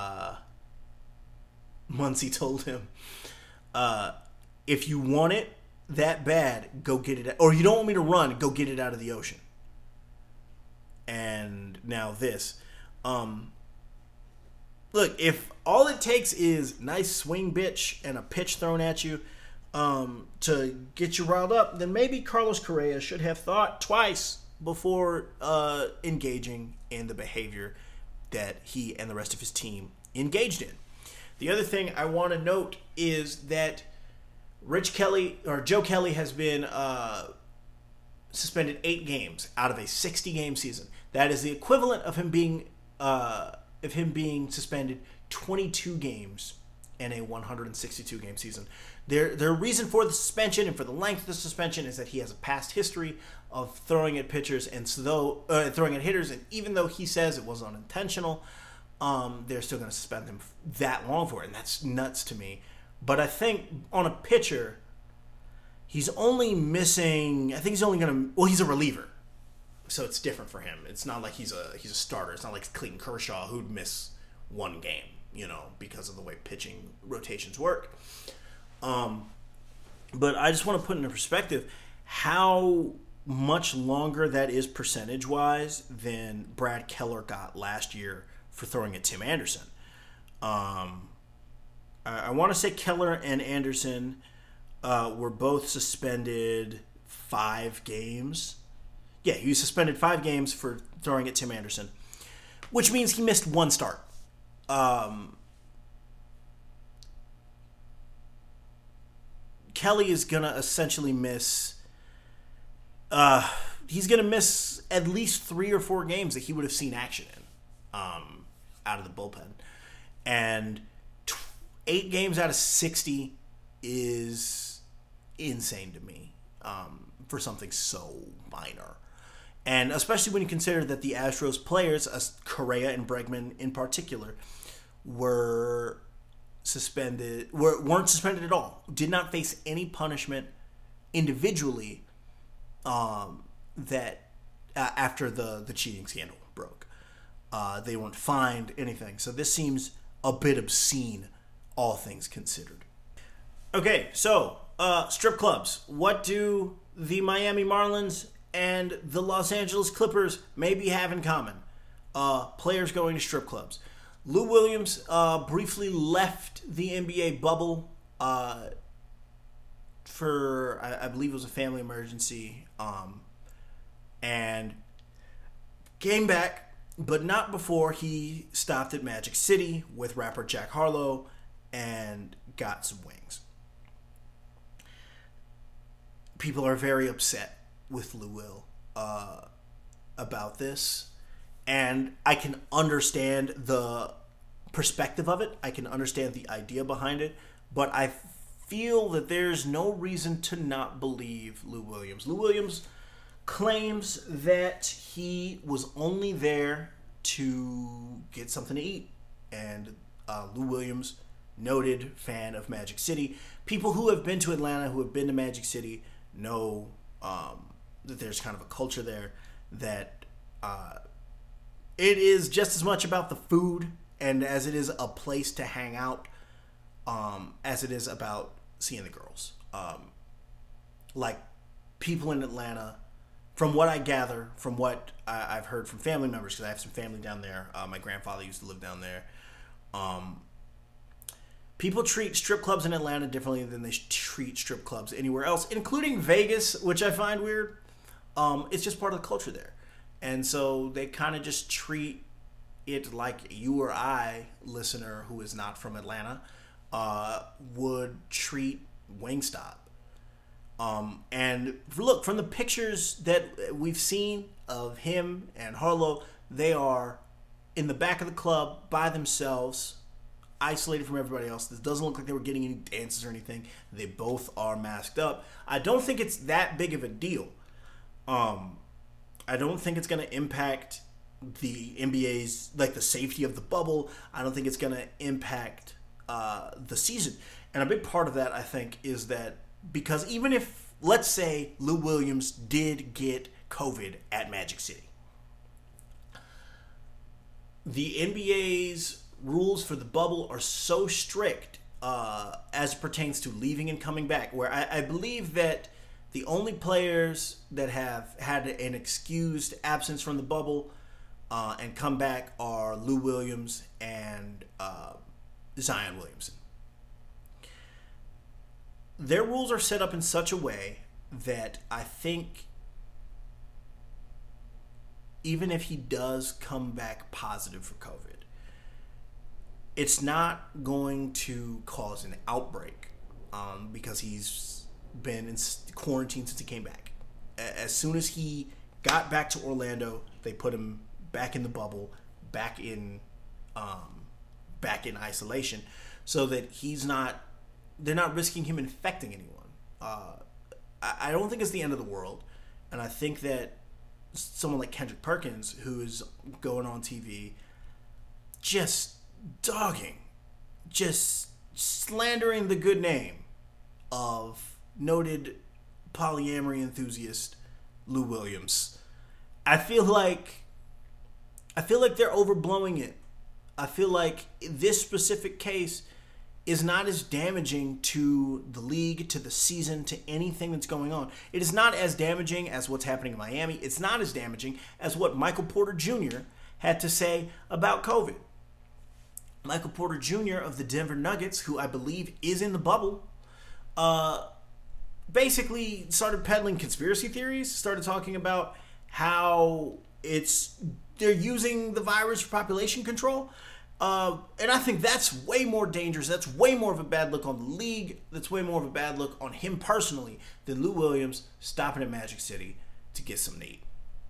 Muncy told him, "If you want it that bad, go get it. Or you don't want me to run, go get it out of the ocean." And now this. Look, if all it takes is nice swing, bitch, and a pitch thrown at you to get you riled up, then maybe Carlos Correa should have thought twice before engaging in the behavior that he and the rest of his team engaged in. The other thing I want to note is that Joe Kelly has been suspended 8 games out of a 60-game season. That is the equivalent of him being suspended 22 games in a 162-game season. Their reason for the suspension and for the length of the suspension is that he has a past history of throwing at pitchers and throwing at hitters, and even though he says it was unintentional, they're still going to suspend him that long for it, and that's nuts to me. But I think on a pitcher, he's only missing. I think he's only going to. Well, he's a reliever, so it's different for him. It's not like he's a starter. It's not like Clayton Kershaw who'd miss 1 game, because of the way pitching rotations work. But I just want to put into perspective how much longer that is percentage-wise than Brad Keller got last year for throwing at Tim Anderson. I want to say Keller and Anderson were both suspended 5 games. Yeah, he was suspended 5 games for throwing at Tim Anderson, which means he missed 1 start. Kelly is going to essentially miss... he's going to miss at least 3 or 4 games that he would have seen action in out of the bullpen. And 8 games out of 60 is insane to me for something so minor. And especially when you consider that the Astros players, Correa and Bregman in particular, weren't suspended at all. Did not face any punishment individually that after the cheating scandal broke. They weren't fined anything. So this seems a bit obscene, all things considered. Okay, so strip clubs. What do the Miami Marlins and the Los Angeles Clippers maybe have in common? Players going to strip clubs. Lou Williams briefly left the NBA bubble for, I believe it was a family emergency, and came back, but not before he stopped at Magic City with rapper Jack Harlow and got some wings. People are very upset with Lou Will about this, and I can understand the perspective of it. I can understand the idea behind it, but I feel that there's no reason to not believe Lou Williams. Lou Williams claims that he was only there to get something to eat, and Lou Williams, noted fan of Magic City. People who have been to Atlanta, who have been to Magic City, know that there's kind of a culture there that it is just as much about the food and as it is a place to hang out as it is about seeing the girls. Like, people in Atlanta, from what I gather, from what I've heard from family members, because I have some family down there. My grandfather used to live down there. People treat strip clubs in Atlanta differently than they treat strip clubs anywhere else, including Vegas, which I find weird. It's just part of the culture there. And so they kind of just treat it like you or I, listener who is not from Atlanta, would treat Wingstop. And look, from the pictures that we've seen of him and Harlow, they are in the back of the club by themselves, isolated from everybody else. This doesn't look like they were getting any dances or anything. They both are masked up. I don't think it's that big of a deal. I don't think it's going to impact the NBA's, like, the safety of the bubble. I don't think it's going to impact the season. And a big part of that, I think, is that because even if, let's say, Lou Williams did get COVID at Magic City, the NBA's rules for the bubble are so strict as it pertains to leaving and coming back, where I believe that the only players that have had an excused absence from the bubble and come back are Lou Williams and Zion Williamson. Their rules are set up in such a way that I think even if he does come back positive for COVID, it's not going to cause an outbreak because he's been in quarantine since he came back. As soon as he got back to Orlando, they put him back in the bubble, back in isolation, so that they're not risking him infecting anyone. I don't think it's the end of the world, and I think that someone like Kendrick Perkins, who is going on TV, just slandering the good name of noted polyamory enthusiast Lou Williams. I feel like they're overblowing it. I feel like this specific case is not as damaging to the league, to the season, to anything that's going on. It is not as damaging as what's happening in Miami. It's not as damaging as what Michael Porter Jr. had to say about COVID. Michael Porter Jr. of the Denver Nuggets, who I believe is in the bubble, basically started peddling conspiracy theories, started talking about how they're using the virus for population control. And I think that's way more dangerous. That's way more of a bad look on the league. That's way more of a bad look on him personally than Lou Williams stopping at Magic City to get some need.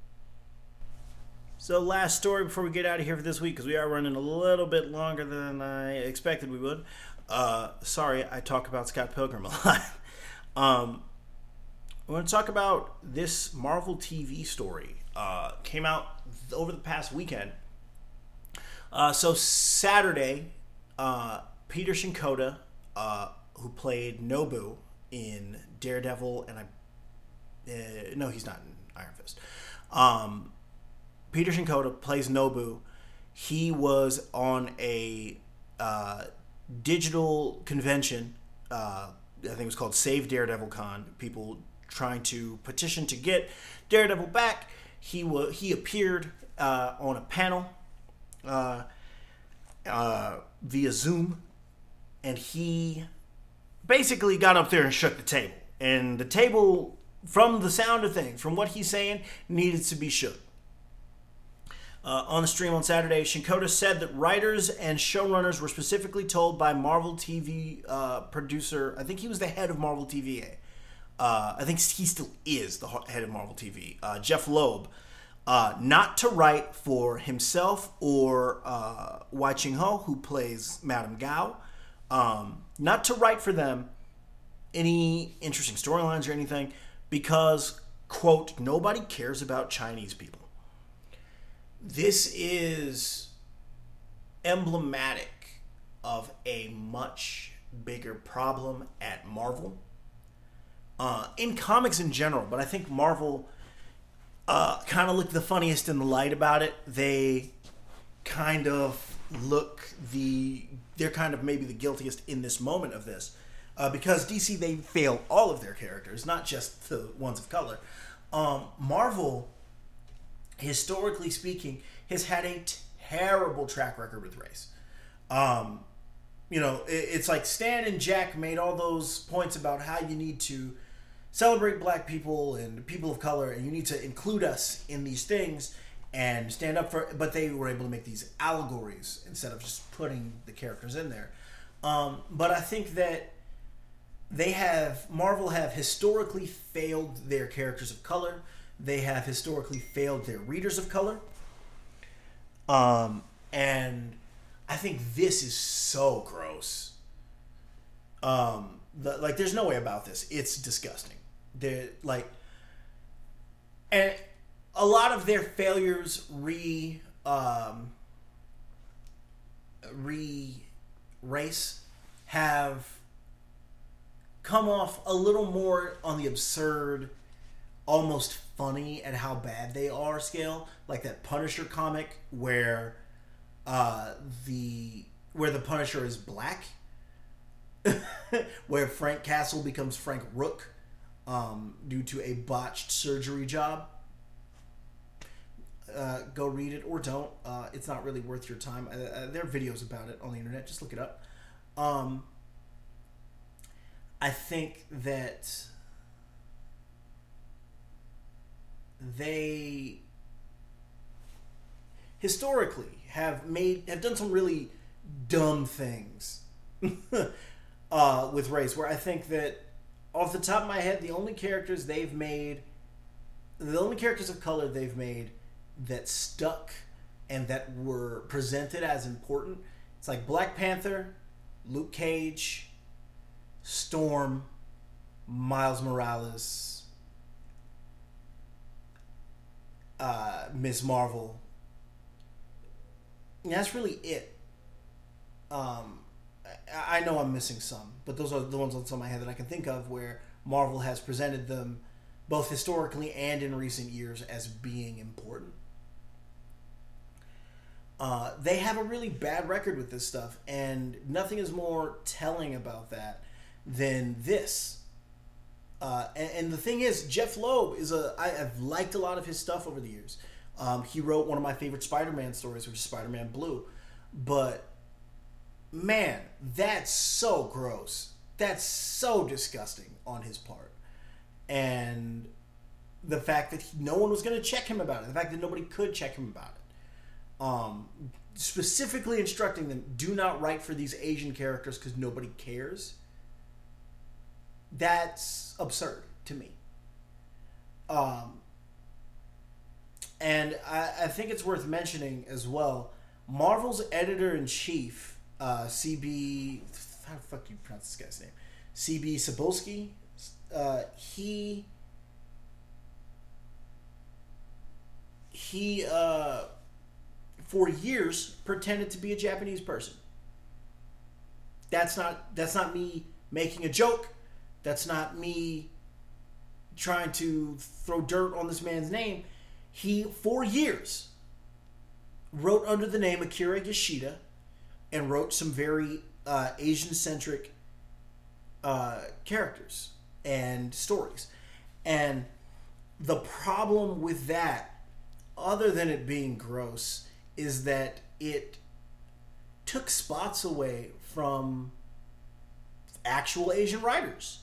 So last story before we get out of here for this week, because we are running a little bit longer than I expected we would. Sorry, I talk about Scott Pilgrim a lot. We're going to talk about this Marvel TV story. Came out over the past weekend. So Saturday, Peter Shinkoda, who played Nobu in Daredevil, and no, he's not in Iron Fist. Peter Shinkoda plays Nobu. He was on a digital convention. I think it was called Save Daredevil Con. People trying to petition to get Daredevil back. He appeared on a panel via Zoom, and he basically got up there and shook the table. And the table, from the sound of things, from what he's saying, needed to be shook. On the stream on Saturday, Shinkoda said that writers and showrunners were specifically told by Marvel TV producer, I think he was the head of Marvel TVA. I think he still is the head of Marvel TV, Jeff Loeb, not to write for himself or Wai Ching Ho, who plays Madame Gao, not to write for them any interesting storylines or anything, because, quote, nobody cares about Chinese people. This is emblematic of a much bigger problem at Marvel. In comics in general, but I think Marvel kind of look the funniest in the light about it. They kind of they're kind of maybe the guiltiest in this moment of this. Because DC, they fail all of their characters, not just the ones of color. Marvel, historically speaking, has had a terrible track record with race. It's like Stan and Jack made all those points about how you need to celebrate black people and people of color, and you need to include us in these things and stand up for, but they were able to make these allegories instead of just putting the characters in there. But I think that Marvel have historically failed their characters of color. They have historically failed their readers of color. And I think this is so gross. There's no way about this. It's disgusting. And a lot of their failures re-race have come off a little more on the absurd, almost funny at how bad they are scale, like that Punisher comic where the Punisher is black, where Frank Castle becomes Frank Rook due to a botched surgery job. Go read it or don't. It's not really worth your time. There are videos about it on the internet. Just look it up. I think that they historically have done some really dumb things with race, where I think that off the top of my head, the only characters of color they've made that stuck and that were presented as important, it's like Black Panther, Luke Cage, Storm, Miles Morales, Ms. Marvel. And that's really it. I know I'm missing some, but those are the ones on top of my head that I can think of where Marvel has presented them both historically and in recent years as being important. They have a really bad record with this stuff, and nothing is more telling about that than this. And the thing is, Jeff Loeb I've liked a lot of his stuff over the years. He wrote one of my favorite Spider-Man stories, which is Spider-Man Blue. But, man, that's so gross. That's so disgusting on his part. And the fact that no one was going to check him about it. The fact that nobody could check him about it. Specifically instructing them, do not write for these Asian characters because nobody cares. That's absurd to me. And I think it's worth mentioning as well, Marvel's editor-in-chief, CB... How the fuck do you pronounce this guy's name? CB Cebulski? He for years pretended to be a Japanese person. That's not me making a joke. That's not me trying to throw dirt on this man's name. He, for years, wrote under the name Akira Yoshida and wrote some very Asian-centric characters and stories. And the problem with that, other than it being gross, is that it took spots away from actual Asian writers.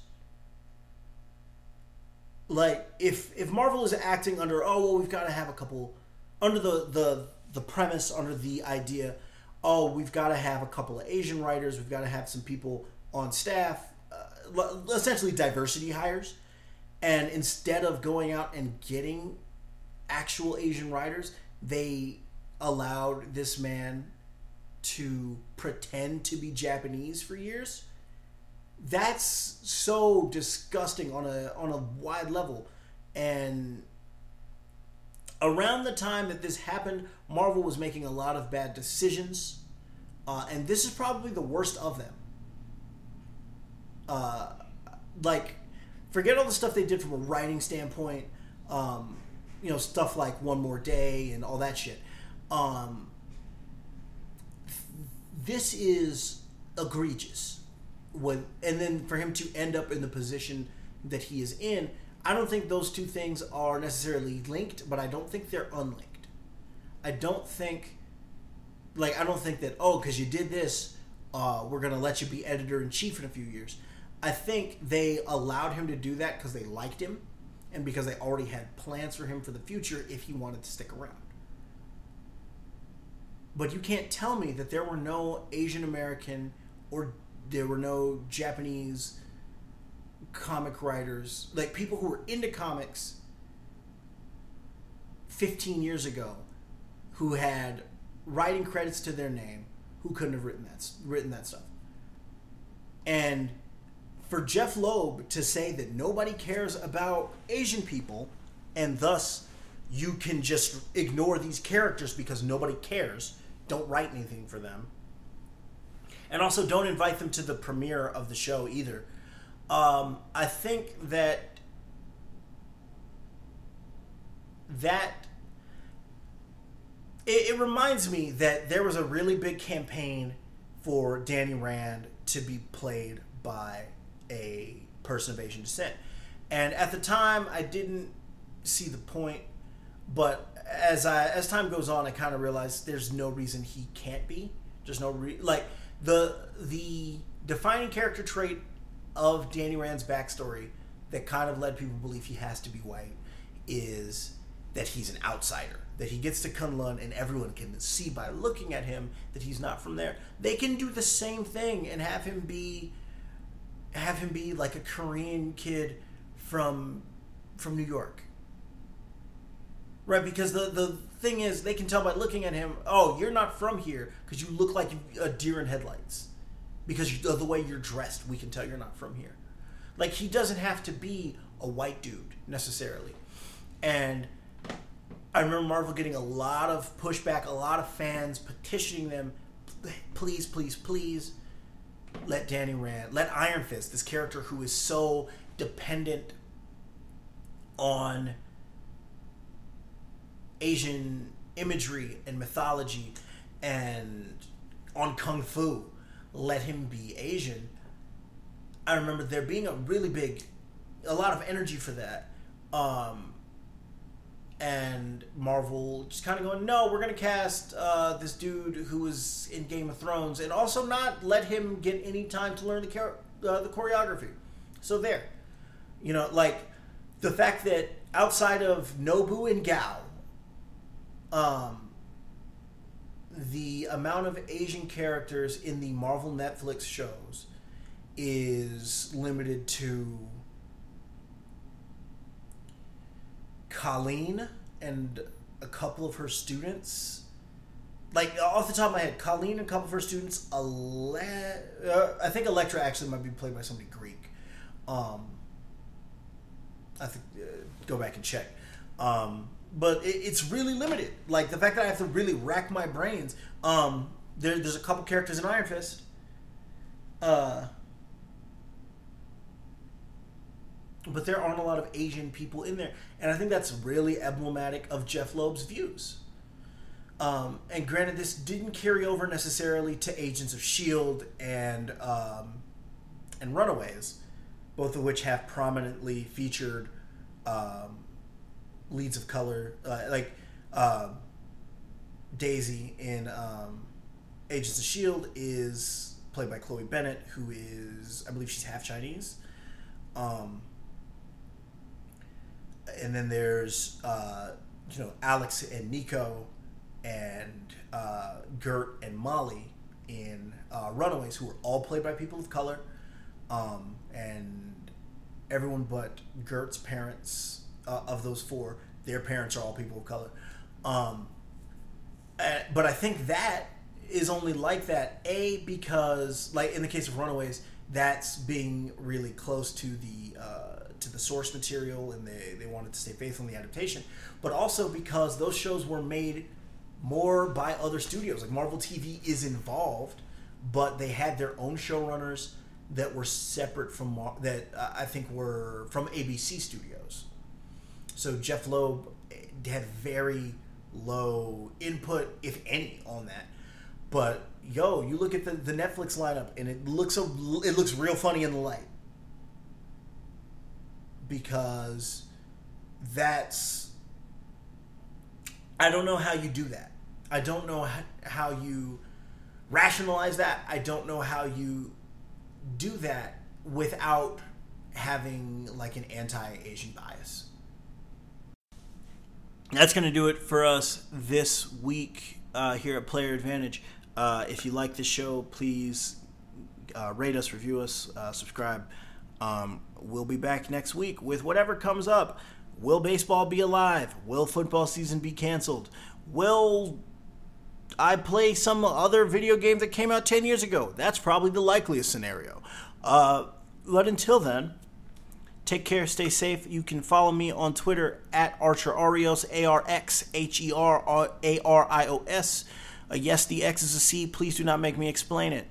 Like, if Marvel is acting under, oh, well, we've got to have a couple, under the premise, under the idea, oh, we've got to have a couple of Asian writers, we've got to have some people on staff, essentially diversity hires, and instead of going out and getting actual Asian writers, they allowed this man to pretend to be Japanese for years. That's so disgusting on a wide level. And around the time that this happened, Marvel was making a lot of bad decisions, and this is probably the worst of them. Like, forget all the stuff they did from a writing standpoint, stuff like One More Day and all that shit. This is egregious. And then for him to end up in the position that he is in, I don't think those two things are necessarily linked, but I don't think they're unlinked. I don't think that, oh, because you did this, we're going to let you be editor-in-chief in a few years. I think they allowed him to do that because they liked him and because they already had plans for him for the future if he wanted to stick around. But you can't tell me that there were no Asian American or there were no Japanese comic writers, like people who were into comics 15 years ago who had writing credits to their name who couldn't have written that stuff. And for Jeff Loeb to say that nobody cares about Asian people and thus you can just ignore these characters because nobody cares, don't write anything for them, and also don't invite them to the premiere of the show either. I think that it reminds me that there was a really big campaign for Danny Rand to be played by a person of Asian descent. And at the time, I didn't see the point, but as time goes on, I kind of realized there's no reason he can't be. There's no the defining character trait of Danny Rand's backstory that kind of led people to believe he has to be white is that he's an outsider. That he gets to Kunlun and everyone can see by looking at him that he's not from there. They can do the same thing and have him be like a Korean kid from New York. Right, because the thing is, they can tell by looking at him, oh, you're not from here because you look like a deer in headlights. Because of the way you're dressed, we can tell you're not from here. Like, he doesn't have to be a white dude, necessarily. And I remember Marvel getting a lot of pushback, a lot of fans petitioning them, please, please, please, let Danny Rand, let Iron Fist, this character who is so dependent on Asian imagery and mythology and on Kung Fu, let him be Asian. I remember there being a lot of energy for that. And Marvel just kind of going, no, we're going to cast this dude who was in Game of Thrones and also not let him get any time to learn the choreography. So there. Like, the fact that outside of Nobu and Gao, the amount of Asian characters in the Marvel Netflix shows is limited to Colleen and a couple of her students. Like, off the top of my head, Colleen and a couple of her students. I think Elektra actually might be played by somebody Greek. I think go back and check. But it's really limited. Like, the fact that I have to really rack my brains. There's a couple characters in Iron Fist. but there aren't a lot of Asian people in there. And I think that's really emblematic of Jeff Loeb's views. And granted, this didn't carry over necessarily to Agents of S.H.I.E.L.D. and Runaways, both of which have prominently featured leads of color, like Daisy in Agents of S.H.I.E.L.D. is played by Chloe Bennett, who is, I believe she's half Chinese. And then there's, Alex and Nico and Gert and Molly in Runaways, who are all played by people of color. And everyone but Gert's parents, of those four, their parents are all people of color. But I think that is only like that, because, like in the case of Runaways, that's being really close to the source material, and they wanted to stay faithful in the adaptation, but also because those shows were made more by other studios. Like Marvel TV is involved, but they had their own showrunners that were separate from I think were from ABC Studios. So Jeff Loeb had very low input, if any, on that. But you look at the Netflix lineup, and it looks real funny in the light, because I don't know how you do that. I don't know how you rationalize that. I don't know how you do that without having like an anti-Asian bias. That's going to do it for us this week here at Player Advantage. If you like this show, please rate us, review us, subscribe. We'll be back next week with whatever comes up. Will baseball be alive? Will football season be canceled? Will I play some other video game that came out 10 years ago? That's probably the likeliest scenario. But until then, take care, stay safe. You can follow me on Twitter at Archer Arios, ARXHERARIOS. Yes, the X is a C. Please do not make me explain it.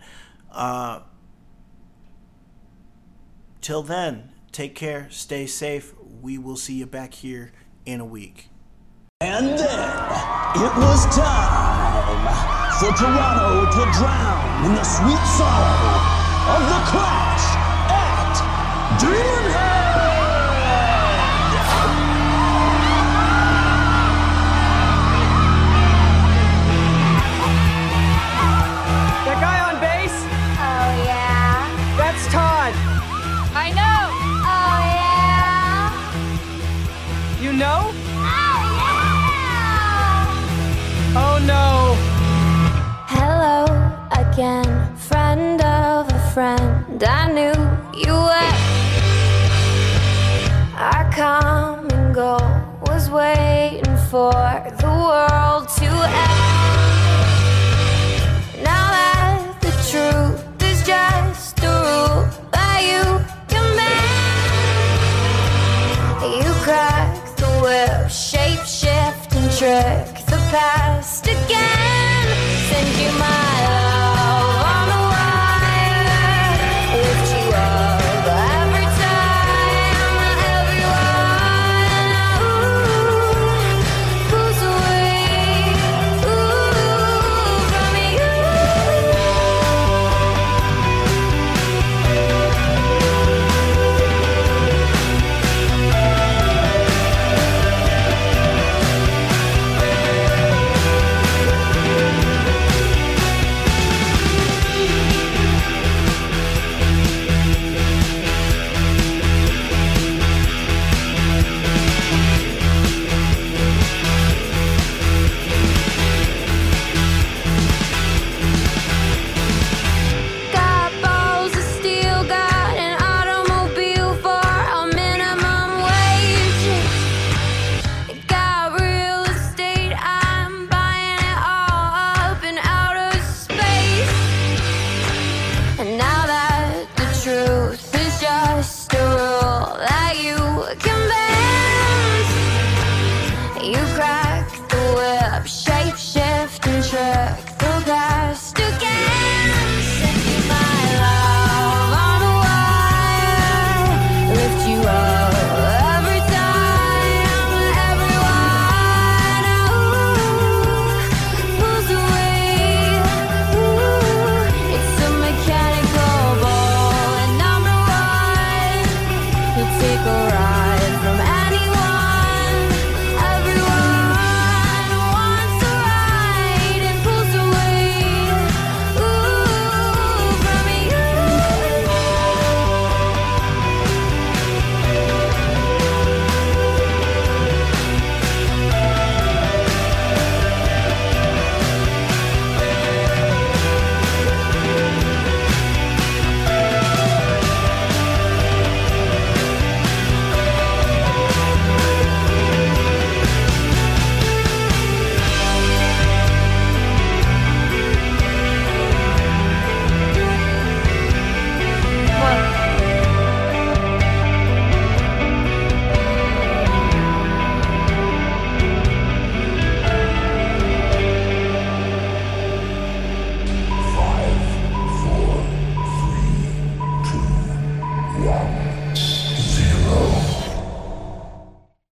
Till then, take care, stay safe. We will see you back here in a week. And then it was time for Toronto to drown in the sweet sorrow of the crash at Dreamhead! That guy on base? Oh, yeah? That's Todd. I know! Oh, yeah? You know? Oh, yeah! Oh, no. Hello again, friend of a friend. I knew you were. Our common goal was waiting for the world to end.